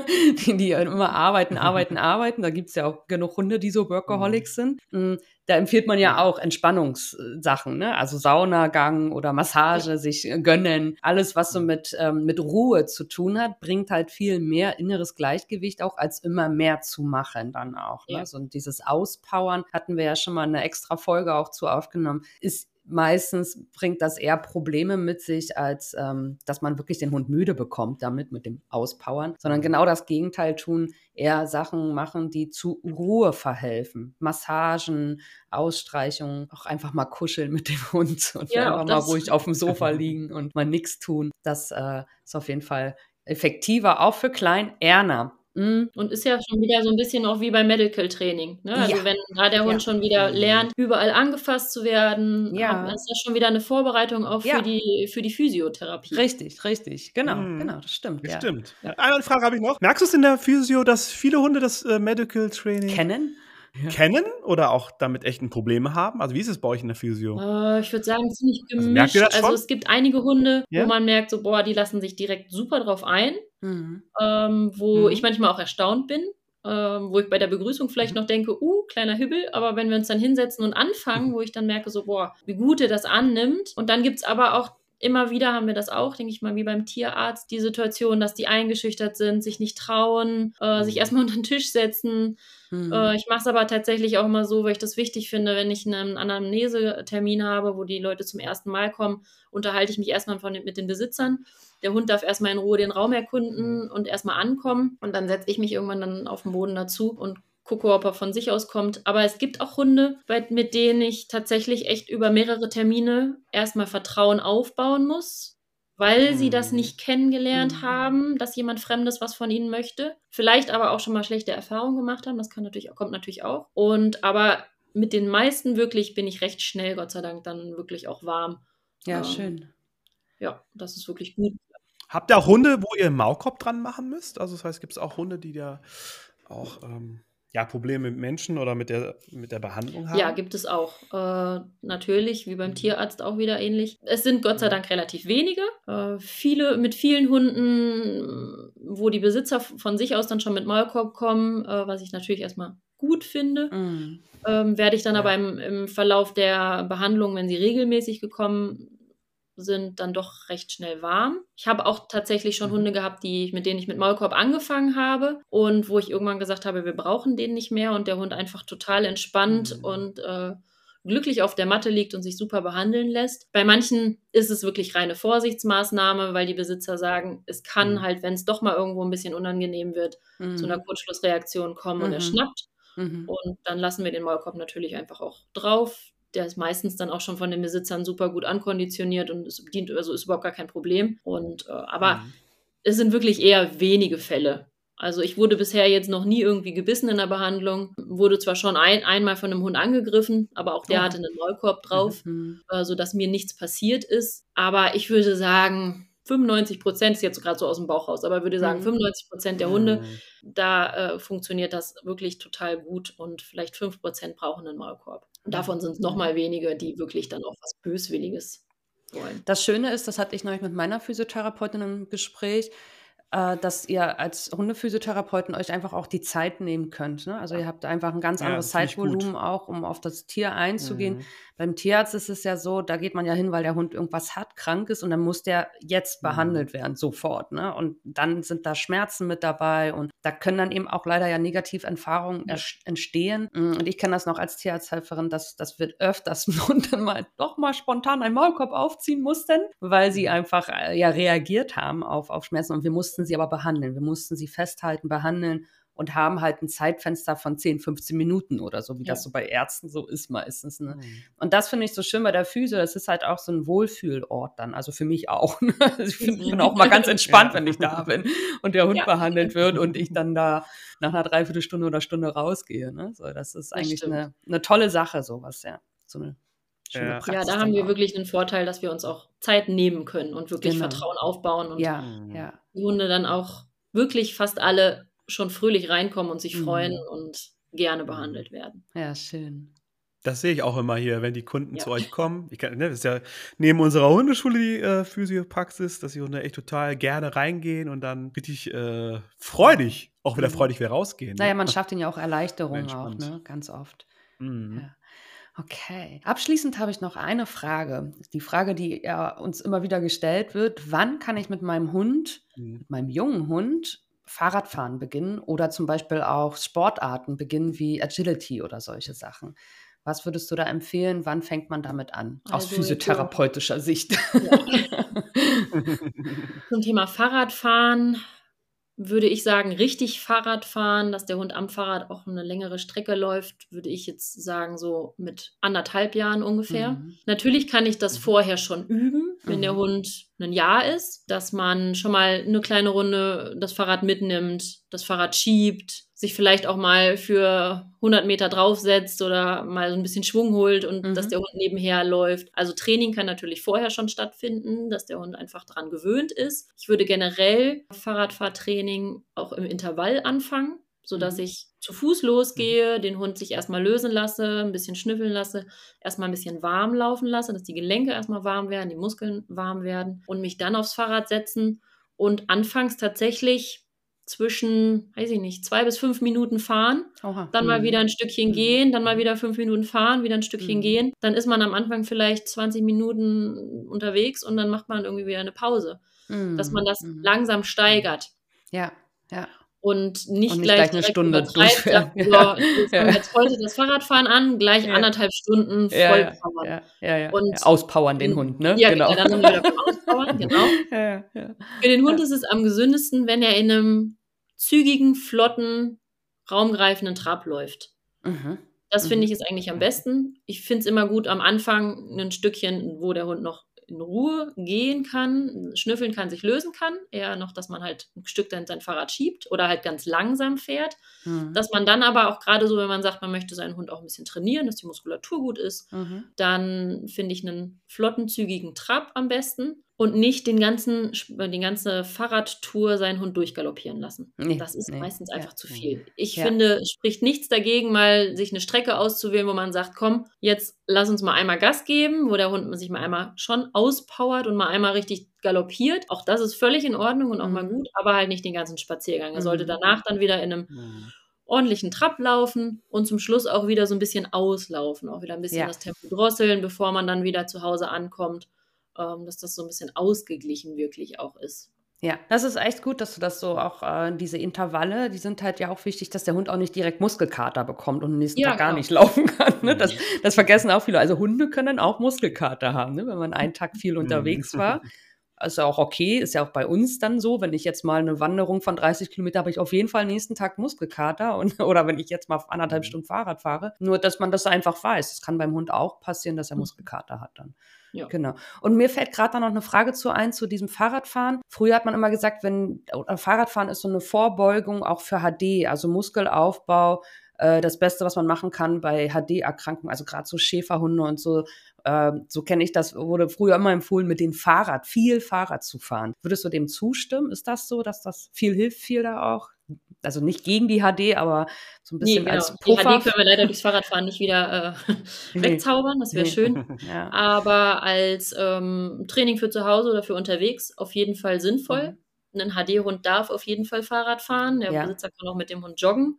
die immer arbeiten, da gibt's ja auch genug Hunde, die so Workaholics sind, da empfiehlt man ja auch Entspannungssachen, ne? Also Saunagang oder Massage, sich gönnen, alles, was so mit Ruhe zu tun hat, bringt halt viel mehr inneres Gleichgewicht auch, als immer mehr zu machen dann auch, ne? So, und dieses Auspowern hatten wir ja schon mal eine extra Folge auch zu aufgenommen, ist meistens bringt das eher Probleme mit sich, als dass man wirklich den Hund müde bekommt damit, mit dem Auspowern, sondern genau das Gegenteil tun, eher Sachen machen, die zu Ruhe verhelfen. Massagen, Ausstreichungen, auch einfach mal kuscheln mit dem Hund und einfach mal ruhig auf dem Sofa liegen und mal nichts tun. Das ist auf jeden Fall effektiver, auch für Klein-Erner.
Und ist ja schon wieder so ein bisschen auch wie beim Medical Training, ne? Also, wenn da der Hund schon wieder lernt, überall angefasst zu werden, ist das schon wieder eine Vorbereitung auch für die Physiotherapie.
Richtig. Genau, das stimmt.
Bestimmt. Eine Frage habe ich noch. Merkst du es in der Physio, dass viele Hunde das Medical Training kennen oder auch damit echten Probleme haben? Also wie ist es bei euch in der Physio?
Ich würde sagen, ziemlich gemischt.
merkt ihr das schon?
Also es gibt einige Hunde, wo man merkt, so, boah, die lassen sich direkt super drauf ein, wo ich manchmal auch erstaunt bin, wo ich bei der Begrüßung vielleicht noch denke, kleiner Hübbel, aber wenn wir uns dann hinsetzen und anfangen, wo ich dann merke, so, boah, wie gut er das annimmt. Und dann gibt's aber auch immer wieder haben wir das auch, denke ich mal, wie beim Tierarzt, die Situation, dass die eingeschüchtert sind, sich nicht trauen, sich erstmal unter den Tisch setzen. Ich mache es aber tatsächlich auch immer so, weil ich das wichtig finde, wenn ich einen Anamnesetermin habe, wo die Leute zum ersten Mal kommen, unterhalte ich mich erstmal mit den Besitzern. Der Hund darf erstmal in Ruhe den Raum erkunden und erstmal ankommen. Und dann setze ich mich irgendwann dann auf den Boden dazu und gucke, ob er von sich aus kommt. Aber es gibt auch Hunde, mit denen ich tatsächlich echt über mehrere Termine erstmal Vertrauen aufbauen muss, weil sie das nicht kennengelernt haben, dass jemand Fremdes was von ihnen möchte. Vielleicht aber auch schon mal schlechte Erfahrungen gemacht haben. Das kommt natürlich auch. Aber mit den meisten wirklich bin ich recht schnell, Gott sei Dank, dann wirklich auch warm.
Ja, schön.
Ja, das ist wirklich gut.
Habt ihr auch Hunde, wo ihr einen Maulkorb dran machen müsst? Also das heißt, gibt es auch Hunde, die da auch Probleme mit Menschen oder mit der Behandlung haben?
Ja, gibt es auch. Natürlich, wie beim Tierarzt auch wieder ähnlich. Es sind Gott sei Dank relativ wenige. Mit vielen Hunden, wo die Besitzer von sich aus dann schon mit Maulkorb kommen, was ich natürlich erstmal gut finde, werde ich dann aber im Verlauf der Behandlung, wenn sie regelmäßig gekommen sind, dann doch recht schnell warm. Ich habe auch tatsächlich schon Hunde gehabt, mit denen ich mit Maulkorb angefangen habe und wo ich irgendwann gesagt habe, wir brauchen den nicht mehr und der Hund einfach total entspannt und glücklich auf der Matte liegt und sich super behandeln lässt. Bei manchen ist es wirklich reine Vorsichtsmaßnahme, weil die Besitzer sagen, es kann halt, wenn es doch mal irgendwo ein bisschen unangenehm wird, zu einer Kurzschlussreaktion kommen und er schnappt. Und dann lassen wir den Maulkorb natürlich einfach auch drauf. Der ist meistens dann auch schon von den Besitzern super gut ankonditioniert und ist überhaupt gar kein Problem. Aber es sind wirklich eher wenige Fälle. Also ich wurde bisher jetzt noch nie irgendwie gebissen in der Behandlung, wurde zwar schon einmal von einem Hund angegriffen, aber auch der hatte einen Maulkorb drauf, sodass mir nichts passiert ist. Aber ich würde sagen, 95% ist jetzt gerade so aus dem Bauch raus, aber würde sagen, 95% der Hunde, da funktioniert das wirklich total gut und vielleicht 5% brauchen einen Maulkorb. Und davon sind es nochmal wenige, die wirklich dann auch was Böswilliges wollen.
Das Schöne ist, das hatte ich neulich mit meiner Physiotherapeutin im Gespräch, dass ihr als Hundephysiotherapeuten euch einfach auch die Zeit nehmen könnt. Ne? Also ihr habt einfach ein ganz anderes Zeitvolumen auch, um auf das Tier einzugehen. Beim Tierarzt ist es ja so, da geht man ja hin, weil der Hund irgendwas hat, krank ist und dann muss der jetzt behandelt werden, sofort. Ne? Und dann sind da Schmerzen mit dabei und da können dann eben auch leider ja Negativerfahrungen entstehen. Und ich kenne das noch als Tierarzthelferin, das wird öfters ein Hund dann doch mal spontan einen Maulkorb aufziehen mussten, weil sie einfach reagiert haben auf Schmerzen und wir mussten sie aber behandeln. Wir mussten sie festhalten, behandeln und haben halt ein Zeitfenster von 10, 15 Minuten oder so, wie das so bei Ärzten so ist meistens. Ne? Und das finde ich so schön bei der Physio, das ist halt auch so ein Wohlfühlort dann, also für mich auch. Also ich bin auch mal ganz entspannt, wenn ich da bin und der Hund behandelt wird und ich dann da nach einer Dreiviertelstunde oder Stunde rausgehe. Ne? So, das ist eigentlich eine tolle Sache, sowas, so eine schöne Praxis.
Ja, da haben wir wirklich den Vorteil, dass wir uns auch Zeit nehmen können und wirklich Vertrauen aufbauen und die Hunde dann auch wirklich fast alle schon fröhlich reinkommen und sich freuen und gerne behandelt werden.
Ja, schön.
Das sehe ich auch immer hier, wenn die Kunden zu euch kommen. Das ist ja neben unserer Hundeschule die Physiopraxis, dass die Hunde echt total gerne reingehen und dann richtig freudig, auch wieder freudig wieder rausgehen.
Naja, man schafft ihnen ja auch Erleichterung auch, ne? Ganz oft. Ja. Okay. Abschließend habe ich noch eine Frage. Die Frage, die uns immer wieder gestellt wird: Wann kann ich mit meinem Hund, mit meinem jungen Hund, Fahrradfahren beginnen oder zum Beispiel auch Sportarten beginnen wie Agility oder solche Sachen? Was würdest du da empfehlen? Wann fängt man damit an? Aus physiotherapeutischer Sicht.
Zum Thema Fahrradfahren würde ich sagen, richtig Fahrrad fahren, dass der Hund am Fahrrad auch eine längere Strecke läuft, würde ich jetzt sagen, so mit 1,5 Jahren ungefähr. Natürlich kann ich das vorher schon üben, wenn der Hund ein Jahr ist, dass man schon mal eine kleine Runde das Fahrrad mitnimmt, das Fahrrad schiebt, sich vielleicht auch mal für 100 Meter draufsetzt oder mal so ein bisschen Schwung holt und dass der Hund nebenher läuft. Also Training kann natürlich vorher schon stattfinden, dass der Hund einfach dran gewöhnt ist. Ich würde generell Fahrradfahrtraining auch im Intervall anfangen, sodass ich zu Fuß losgehe, den Hund sich erstmal lösen lasse, ein bisschen schnüffeln lasse, erstmal ein bisschen warm laufen lasse, dass die Gelenke erstmal warm werden, die Muskeln warm werden und mich dann aufs Fahrrad setzen und anfangs tatsächlich zwischen, 2 bis 5 Minuten fahren, dann mal wieder ein Stückchen gehen, dann mal wieder 5 Minuten fahren, wieder ein Stückchen gehen. Dann ist man am Anfang vielleicht 20 Minuten unterwegs und dann macht man irgendwie wieder eine Pause. Dass man das langsam steigert.
Ja.
Und nicht
gleich eine Stunde durchfährt.
Jetzt heute das Fahrradfahren an, gleich 1,5 Stunden voll powern.
Und auspowern den Hund, ne?
Ja, genau. Dann sind wir wieder auspowern, genau. Für den Hund ist es am gesündesten, wenn er in einem zügigen, flotten, raumgreifenden Trab läuft. Das finde ich ist eigentlich am besten. Ich finde es immer gut am Anfang ein Stückchen, wo der Hund noch in Ruhe gehen kann, schnüffeln kann, sich lösen kann. Eher noch, dass man halt ein Stück dann sein Fahrrad schiebt oder halt ganz langsam fährt. Dass man dann aber auch gerade so, wenn man sagt, man möchte seinen Hund auch ein bisschen trainieren, dass die Muskulatur gut ist, dann finde ich einen flotten, zügigen Trab am besten und nicht die ganze Fahrradtour seinen Hund durchgaloppieren lassen. Das ist meistens einfach zu viel. Ich finde, es spricht nichts dagegen, mal sich eine Strecke auszuwählen, wo man sagt, komm, jetzt lass uns mal einmal Gas geben, wo der Hund sich mal einmal schon auspowert und mal einmal richtig galoppiert. Auch das ist völlig in Ordnung und auch mal gut, aber halt nicht den ganzen Spaziergang. Er sollte danach dann wieder in einem ordentlichen Trab laufen und zum Schluss auch wieder so ein bisschen auslaufen, auch wieder ein bisschen das Tempo drosseln, bevor man dann wieder zu Hause ankommt. Dass das so ein bisschen ausgeglichen wirklich auch ist.
Ja, das ist echt gut, dass du das so auch, diese Intervalle, die sind halt ja auch wichtig, dass der Hund auch nicht direkt Muskelkater bekommt und am nächsten Tag gar nicht laufen kann. Ne? Das vergessen auch viele. Also Hunde können auch Muskelkater haben, ne? Wenn man einen Tag viel unterwegs war. Ist ja auch okay, ist ja auch bei uns dann so, wenn ich jetzt mal eine Wanderung von 30 Kilometer habe ich auf jeden Fall nächsten Tag Muskelkater oder wenn ich jetzt mal 1,5 Stunden Fahrrad fahre. Nur, dass man das einfach weiß. Es kann beim Hund auch passieren, dass er Muskelkater hat dann.
Ja.
Genau. Und mir fällt gerade noch eine Frage ein zu diesem Fahrradfahren. Früher hat man immer gesagt, Fahrradfahren ist so eine Vorbeugung auch für HD, also Muskelaufbau, das Beste, was man machen kann bei HD-Erkrankungen, also gerade so Schäferhunde und so. So kenne ich das, wurde früher immer empfohlen, mit dem viel Fahrrad zu fahren. Würdest du dem zustimmen? Ist das so, dass das hilft da auch? Also nicht gegen die HD, aber so ein bisschen
genau.
als
Die
Puffer.
HD können wir leider durchs Fahrradfahren nicht wieder wegzaubern, das wäre schön.
Ja.
Aber als Training für zu Hause oder für unterwegs auf jeden Fall sinnvoll. Ein HD-Hund darf auf jeden Fall Fahrrad fahren. Der Besitzer kann auch mit dem Hund joggen.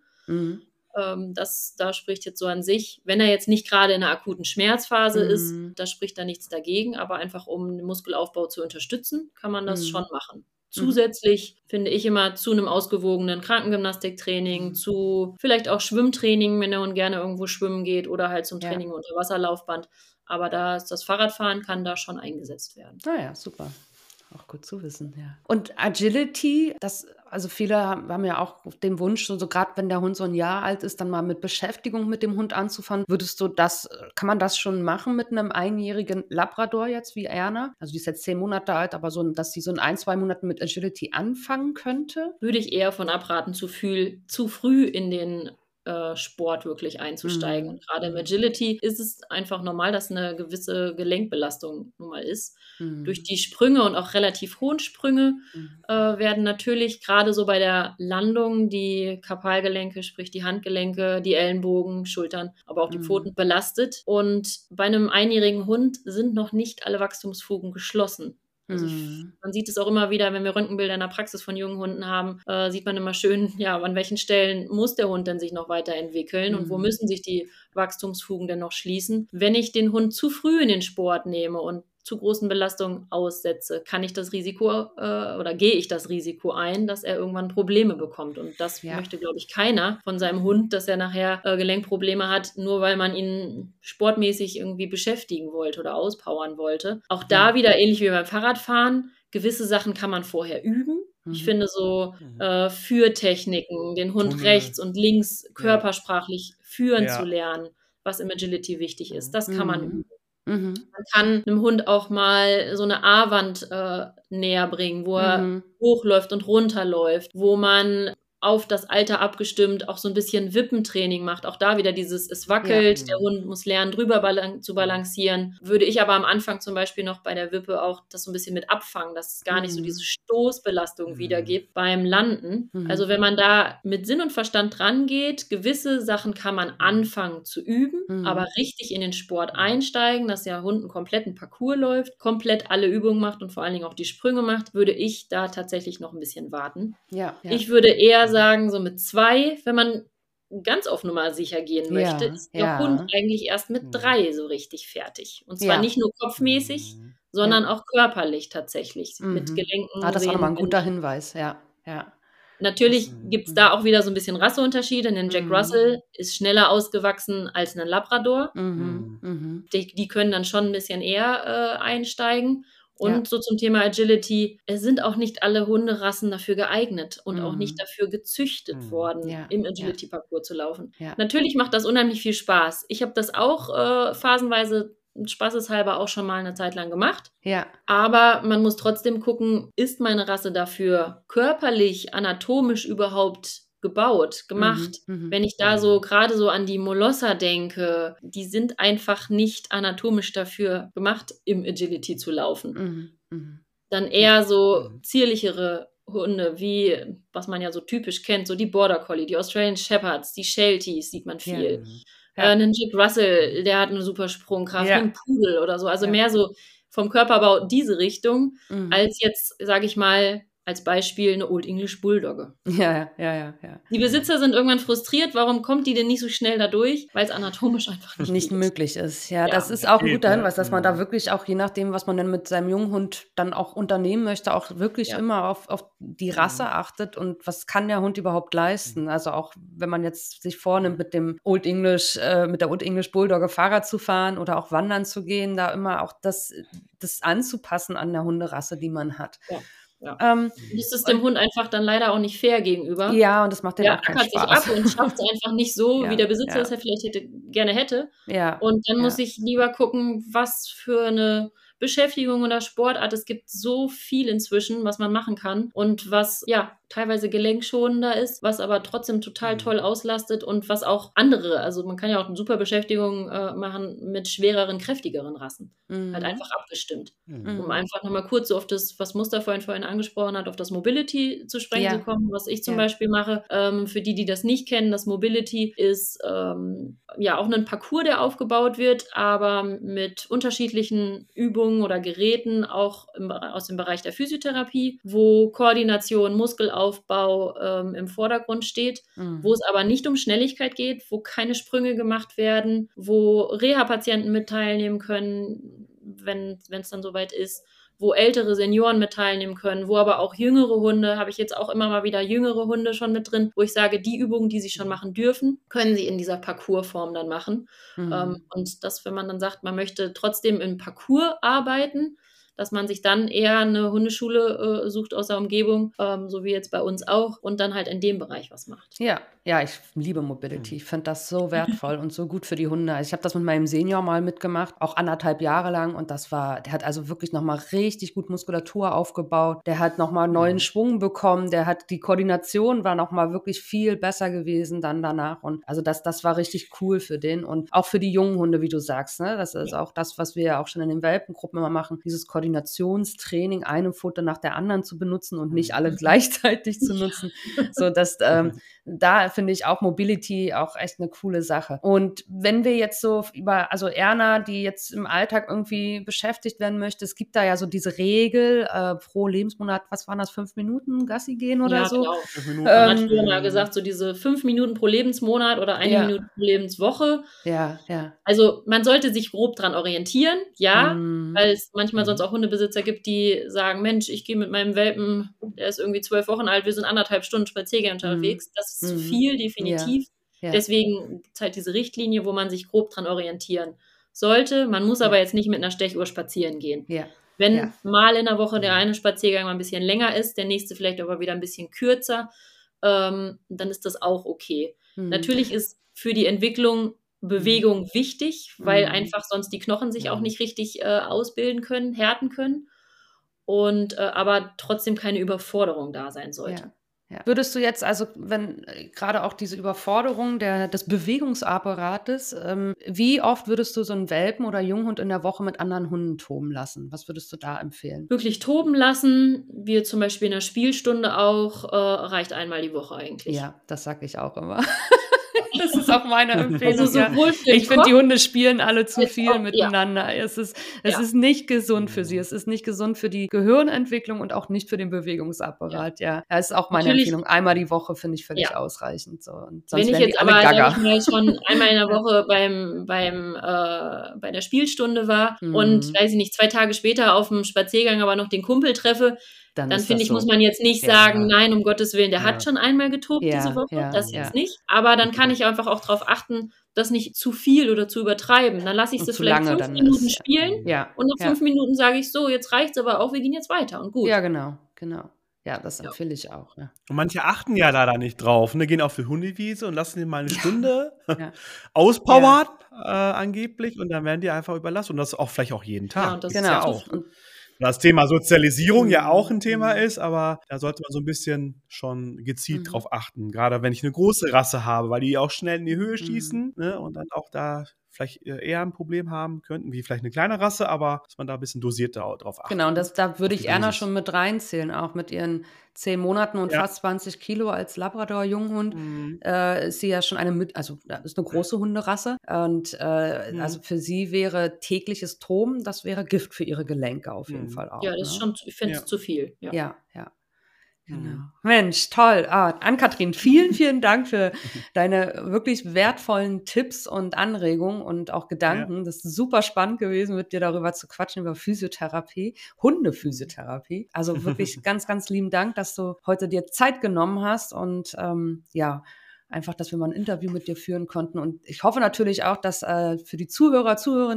Da spricht jetzt so an sich, wenn er jetzt nicht gerade in einer akuten Schmerzphase ist, da spricht da nichts dagegen, aber einfach um den Muskelaufbau zu unterstützen, kann man das schon machen. Zusätzlich finde ich immer zu einem ausgewogenen Krankengymnastiktraining, zu vielleicht auch Schwimmtraining, wenn der Hund gerne irgendwo schwimmen geht oder halt zum Training unter Wasserlaufband. Aber das Fahrradfahren kann da schon eingesetzt werden.
Ja, super. Auch gut zu wissen, ja. Und Agility, also viele haben ja auch den Wunsch, so gerade wenn der Hund so ein Jahr alt ist, dann mal mit Beschäftigung mit dem Hund anzufangen. Kann man das schon machen mit einem einjährigen Labrador jetzt wie Erna? Also die ist jetzt 10 Monate alt, aber so, dass sie so in 1-2 Monaten mit Agility anfangen könnte?
Würde ich eher von abraten, zu früh in den Sport wirklich einzusteigen. Und gerade im Agility ist es einfach normal, dass eine gewisse Gelenkbelastung nun mal ist. Durch die Sprünge und auch relativ hohen Sprünge werden natürlich gerade so bei der Landung die Karpalgelenke, sprich die Handgelenke, die Ellenbogen, Schultern, aber auch die Pfoten belastet. Und bei einem einjährigen Hund sind noch nicht alle Wachstumsfugen geschlossen. Also man sieht es auch immer wieder, wenn wir Röntgenbilder in der Praxis von jungen Hunden haben, sieht man immer schön, an welchen Stellen muss der Hund denn sich noch weiterentwickeln und wo müssen sich die Wachstumsfugen denn noch schließen. Wenn ich den Hund zu früh in den Sport nehme und zu großen Belastungen aussetze, kann ich das Risiko oder gehe ich das Risiko ein, dass er irgendwann Probleme bekommt. Und das möchte, glaube ich, keiner von seinem Hund, dass er nachher Gelenkprobleme hat, nur weil man ihn sportmäßig irgendwie beschäftigen wollte oder auspowern wollte. Auch da wieder ähnlich wie beim Fahrradfahren, gewisse Sachen kann man vorher üben. Ich finde so Führtechniken, den Hund rechts und links körpersprachlich führen zu lernen, was im Agility wichtig ist, das kann man üben. Man kann einem Hund auch mal so eine A-Wand näher bringen, wo er hochläuft und runterläuft, wo man auf das Alter abgestimmt auch so ein bisschen Wippentraining macht. Auch da wieder dieses, es wackelt, der Hund muss lernen, drüber zu balancieren. Würde ich aber am Anfang zum Beispiel noch bei der Wippe auch das so ein bisschen mit abfangen, dass es gar nicht so diese Stoßbelastung wiedergibt beim Landen. Also wenn man da mit Sinn und Verstand dran geht, gewisse Sachen kann man anfangen zu üben, aber richtig in den Sport einsteigen, dass der Hund einen kompletten Parcours läuft, komplett alle Übungen macht und vor allen Dingen auch die Sprünge macht, würde ich da tatsächlich noch ein bisschen warten. Ich würde eher sagen, so mit 2, wenn man ganz auf Nummer sicher gehen möchte, ist der Hund eigentlich erst mit 3 so richtig fertig. Und zwar nicht nur kopfmäßig, sondern auch körperlich tatsächlich, mit Gelenken.
Das ist auch nochmal ein guter Hinweis, ja.
Natürlich gibt es da auch wieder so ein bisschen Rasseunterschiede. Ein Jack Russell ist schneller ausgewachsen als ein Labrador. Die können dann schon ein bisschen eher einsteigen. Und so zum Thema Agility, es sind auch nicht alle Hunderassen dafür geeignet und auch nicht dafür gezüchtet worden, im Agility-Parcours zu laufen. Natürlich macht das unheimlich viel Spaß. Ich habe das auch phasenweise spaßeshalber auch schon mal eine Zeit lang gemacht. Aber man muss trotzdem gucken, ist meine Rasse dafür körperlich, anatomisch überhaupt gemacht. Wenn ich da so gerade so an die Molosser denke, die sind einfach nicht anatomisch dafür gemacht, im Agility zu laufen. Dann eher so zierlichere Hunde, wie, was man ja so typisch kennt, so die Border Collie, die Australian Shepherds, die Shelties sieht man viel. Einen Jack Russell, der hat eine super Sprungkraft, einen Pudel oder so, also mehr so vom Körperbau diese Richtung, als jetzt, sage ich mal, als Beispiel eine Old English Bulldogge. Die Besitzer sind irgendwann frustriert, warum kommt die denn nicht so schnell da durch? Weil es anatomisch einfach nicht
möglich ist. Das ist auch ein guter Hinweis, dass man da wirklich auch, je nachdem, was man dann mit seinem jungen Hund dann auch unternehmen möchte, auch wirklich immer auf die Rasse achtet und was kann der Hund überhaupt leisten. Also auch, wenn man jetzt sich vornimmt, mit der Old English Bulldogge Fahrrad zu fahren oder auch wandern zu gehen, da immer auch das anzupassen an der Hunderasse, die man hat.
Das ist dem Hund einfach dann leider auch nicht fair gegenüber.
Und das macht den auch keinen Spaß.
Der ackert sich ab und schafft es einfach nicht so, wie der Besitzer es vielleicht gerne hätte. Und dann muss ich lieber gucken, was für eine Beschäftigung oder Sportart. Es gibt so viel inzwischen, was man machen kann und was teilweise gelenkschonender ist, was aber trotzdem total toll auslastet und was auch andere, also man kann ja auch eine super Beschäftigung machen mit schwereren, kräftigeren Rassen. Halt einfach abgestimmt. Um einfach nochmal kurz so auf das, was Muster vorhin angesprochen hat, auf das Mobility zu sprechen zu kommen, was ich zum Beispiel mache. Für die das nicht kennen, das Mobility ist auch ein Parcours, der aufgebaut wird, aber mit unterschiedlichen Übungen oder Geräten, auch aus dem Bereich der Physiotherapie, wo Koordination, Muskelaufbau im Vordergrund steht, wo es aber nicht um Schnelligkeit geht, wo keine Sprünge gemacht werden, wo Reha-Patienten mit teilnehmen können, wenn es dann soweit ist, wo ältere Senioren mit teilnehmen können, wo aber auch jüngere Hunde, habe ich jetzt auch immer mal wieder jüngere Hunde schon mit drin, wo ich sage, die Übungen, die sie schon machen dürfen, können sie in dieser Parcoursform dann machen. Und das, wenn man dann sagt, man möchte trotzdem im Parcours arbeiten, dass man sich dann eher eine Hundeschule sucht aus der Umgebung, so wie jetzt bei uns auch, und dann halt in dem Bereich was macht.
Ja, ich liebe Mobility. Ich finde das so wertvoll und so gut für die Hunde. Ich habe das mit meinem Senior mal mitgemacht, auch 1,5 Jahre lang, und der hat also wirklich nochmal richtig gut Muskulatur aufgebaut. Der hat nochmal neuen Schwung bekommen. Die Koordination war nochmal wirklich viel besser gewesen dann danach. Und also das war richtig cool für den und auch für die jungen Hunde, wie du sagst, ne? Das ist auch das, was wir ja auch schon in den Welpengruppen immer machen, dieses Koordinationstraining, eine Pfote nach der anderen zu benutzen und nicht alle gleichzeitig zu nutzen. So, dass da finde ich auch Mobility auch echt eine coole Sache. Und wenn wir jetzt so also Erna, die jetzt im Alltag irgendwie beschäftigt werden möchte, es gibt da ja so diese Regel pro Lebensmonat, was waren das, 5 Minuten Gassi gehen oder so?
Genau. 5 Minuten. Man hat früher mal gesagt, so diese 5 Minuten pro Lebensmonat oder 1 Minute pro Lebenswoche.
Ja.
Also man sollte sich grob dran orientieren, weil es manchmal sonst auch Hundebesitzer gibt, die sagen, Mensch, ich gehe mit meinem Welpen, der ist irgendwie 12 Wochen alt, wir sind 1,5 Stunden Spaziergehen unterwegs. Das ist zu viel, definitiv. Ja. Deswegen gibt es halt diese Richtlinie, wo man sich grob dran orientieren sollte. Man muss aber jetzt nicht mit einer Stechuhr spazieren gehen. Wenn mal in der Woche der eine Spaziergang mal ein bisschen länger ist, der nächste vielleicht aber wieder ein bisschen kürzer, dann ist das auch okay. Natürlich ist für die Entwicklung Bewegung wichtig, weil einfach sonst die Knochen sich auch nicht richtig ausbilden können, härten können. Und aber trotzdem keine Überforderung da sein sollte.
Ja. Würdest du jetzt, also wenn gerade auch diese Überforderung des Bewegungsapparates, wie oft würdest du so einen Welpen oder Junghund in der Woche mit anderen Hunden toben lassen? Was würdest du da empfehlen?
Wirklich toben lassen, wie zum Beispiel in der Spielstunde auch, reicht einmal die Woche eigentlich.
Ja, das sage ich auch immer. Das ist auch meine Empfehlung.
Also sowohl für
ich finde, die Hunde spielen alle zu viel
auch,
miteinander. Es ist nicht gesund für sie. Es ist nicht gesund für die Gehirnentwicklung und auch nicht für den Bewegungsapparat. Ja, das ist auch meine Empfehlung. Einmal die Woche finde ich völlig ausreichend. So. Und sonst
wenn ich jetzt aber, sag ich mal, schon einmal in der Woche bei der Spielstunde war und, weiß ich nicht, 2 Tage später auf dem Spaziergang aber noch den Kumpel treffe, dann finde ich, muss man jetzt nicht sagen, nein, um Gottes Willen, der hat schon einmal getobt diese Woche, das jetzt nicht. Aber dann kann ich einfach auch darauf achten, das nicht zu viel oder zu übertreiben. Dann lasse ich das vielleicht 5 Minuten spielen und nach 5 Minuten sage ich so, jetzt reicht's aber auch, wir gehen jetzt weiter und gut.
Ja, genau. Ja, das empfehle ich auch. Ja.
Und manche achten ja leider nicht drauf, ne? Gehen auf die Hundewiese und lassen den mal eine Stunde auspowern, angeblich, und dann werden die einfach überlassen. Und das auch vielleicht auch jeden Tag.
Ja, und das
ist ja auch. Das Thema Sozialisierung ja auch ein Thema ist, aber da sollte man so ein bisschen schon gezielt drauf achten. Gerade wenn ich eine große Rasse habe, weil die auch schnell in die Höhe schießen, ne, und dann auch da vielleicht eher ein Problem haben könnten, wie vielleicht eine kleine Rasse, aber dass man da ein bisschen dosierter drauf achtet.
Genau, und da würde ich Erna schon mit reinzählen, auch mit ihren 10 Monaten und fast 20 Kilo als Labrador-Junghund. Ist sie ja schon also das ist eine große Hunderasse. Und also für sie wäre tägliches Toben, das wäre Gift für ihre Gelenke auf jeden Fall auch.
Ja, das ist schon, ich finde es zu viel.
Ja. Genau. Mensch, toll. Ann-Kathrin, vielen, vielen Dank für deine wirklich wertvollen Tipps und Anregungen und auch Gedanken. Das ist super spannend gewesen, mit dir darüber zu quatschen, über Physiotherapie, Hundephysiotherapie. Also wirklich ganz, ganz lieben Dank, dass du heute dir Zeit genommen hast und einfach, dass wir mal ein Interview mit dir führen konnten. Und ich hoffe natürlich auch, dass für die Zuhörerinnen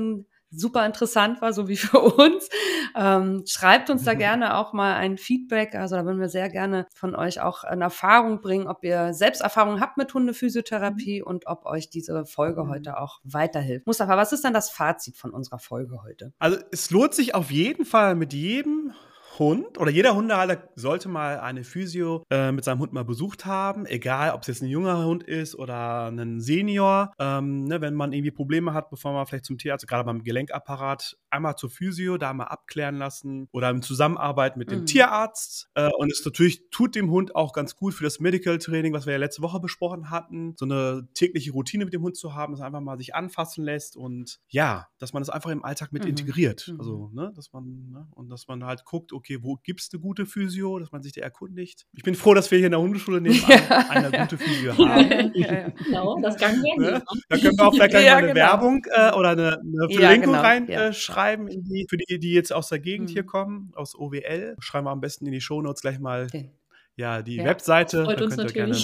super interessant war, so wie für uns. Schreibt uns da gerne auch mal ein Feedback. Also da würden wir sehr gerne von euch auch in Erfahrung bringen, ob ihr selbst Erfahrung habt mit Hundephysiotherapie und ob euch diese Folge heute auch weiterhilft. Mustafa, was ist dann das Fazit von unserer Folge heute?
Also es lohnt sich auf jeden Fall mit jedem Hund oder jeder Hundehalter sollte mal eine Physio mit seinem Hund mal besucht haben, egal ob es jetzt ein junger Hund ist oder ein Senior, wenn man irgendwie Probleme hat, bevor man vielleicht zum Tierarzt, gerade beim Gelenkapparat, einmal zur Physio, da mal abklären lassen oder in Zusammenarbeit mit dem Tierarzt und es natürlich tut dem Hund auch ganz gut für das Medical Training, was wir ja letzte Woche besprochen hatten, so eine tägliche Routine mit dem Hund zu haben, dass er einfach mal sich anfassen lässt und ja, dass man das einfach im Alltag mit integriert, also dass man halt guckt, okay, wo gibt's eine gute Physio, dass man sich da erkundigt. Ich bin froh, dass wir hier in der Hundeschule nebenan eine gute Physio haben.
Genau, das kann wir
Da können wir auch vielleicht gleich mal eine Werbung oder eine Verlinkung reinschreiben, für die jetzt aus der Gegend hier kommen, aus OWL. Schreiben wir am besten in die Shownotes gleich mal die Webseite.
Freut uns natürlich.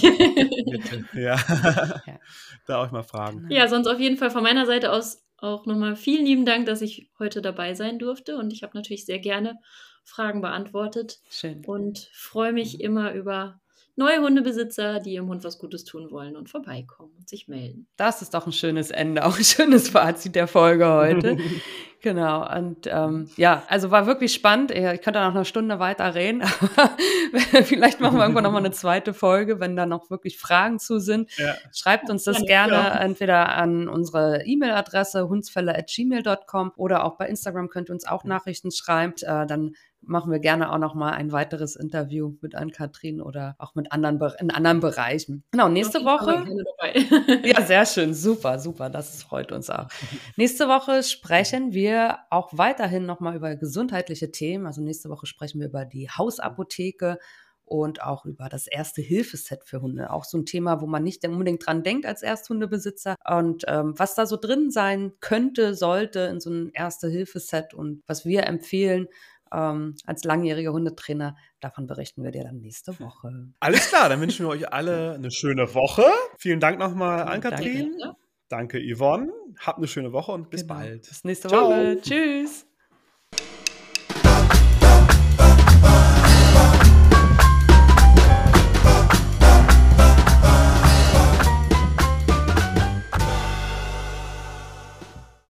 Da euch mal fragen.
Ja, sonst auf jeden Fall von meiner Seite aus auch nochmal vielen lieben Dank, dass ich heute dabei sein durfte und ich habe natürlich sehr gerne Fragen beantwortet.
Schön.
Und freue mich immer über neue Hundebesitzer, die ihrem Hund was Gutes tun wollen und vorbeikommen und sich melden.
Das ist doch ein schönes Ende, auch ein schönes Fazit der Folge heute. Genau, und also war wirklich spannend. Ich könnte noch eine Stunde weiter reden, aber vielleicht machen wir irgendwann nochmal eine zweite Folge, wenn da noch wirklich Fragen zu sind. Ja. Schreibt uns das gerne entweder an unsere E-Mail-Adresse hundsfälle@gmail.com oder auch bei Instagram könnt ihr uns auch Nachrichten schreiben. Dann machen wir gerne auch noch mal ein weiteres Interview mit Ann-Kathrin oder auch mit in anderen Bereichen. Genau, nächste Woche. Ja, sehr schön, super, das freut uns auch. Nächste Woche sprechen wir auch weiterhin noch mal über gesundheitliche Themen. Also nächste Woche sprechen wir über die Hausapotheke und auch über das Erste-Hilfe-Set für Hunde. Auch so ein Thema, wo man nicht unbedingt dran denkt als Ersthundebesitzer. Und was da so drin sein könnte, sollte in so einem Erste-Hilfe-Set und was wir empfehlen, als langjähriger Hundetrainer, davon berichten wir dir dann nächste Woche.
Alles klar, dann wünschen wir euch alle eine schöne Woche. Vielen Dank nochmal, Ann-Kathrin. Danke, Yvonne. Habt eine schöne Woche und bis bald.
Bis nächste Woche. Tschüss.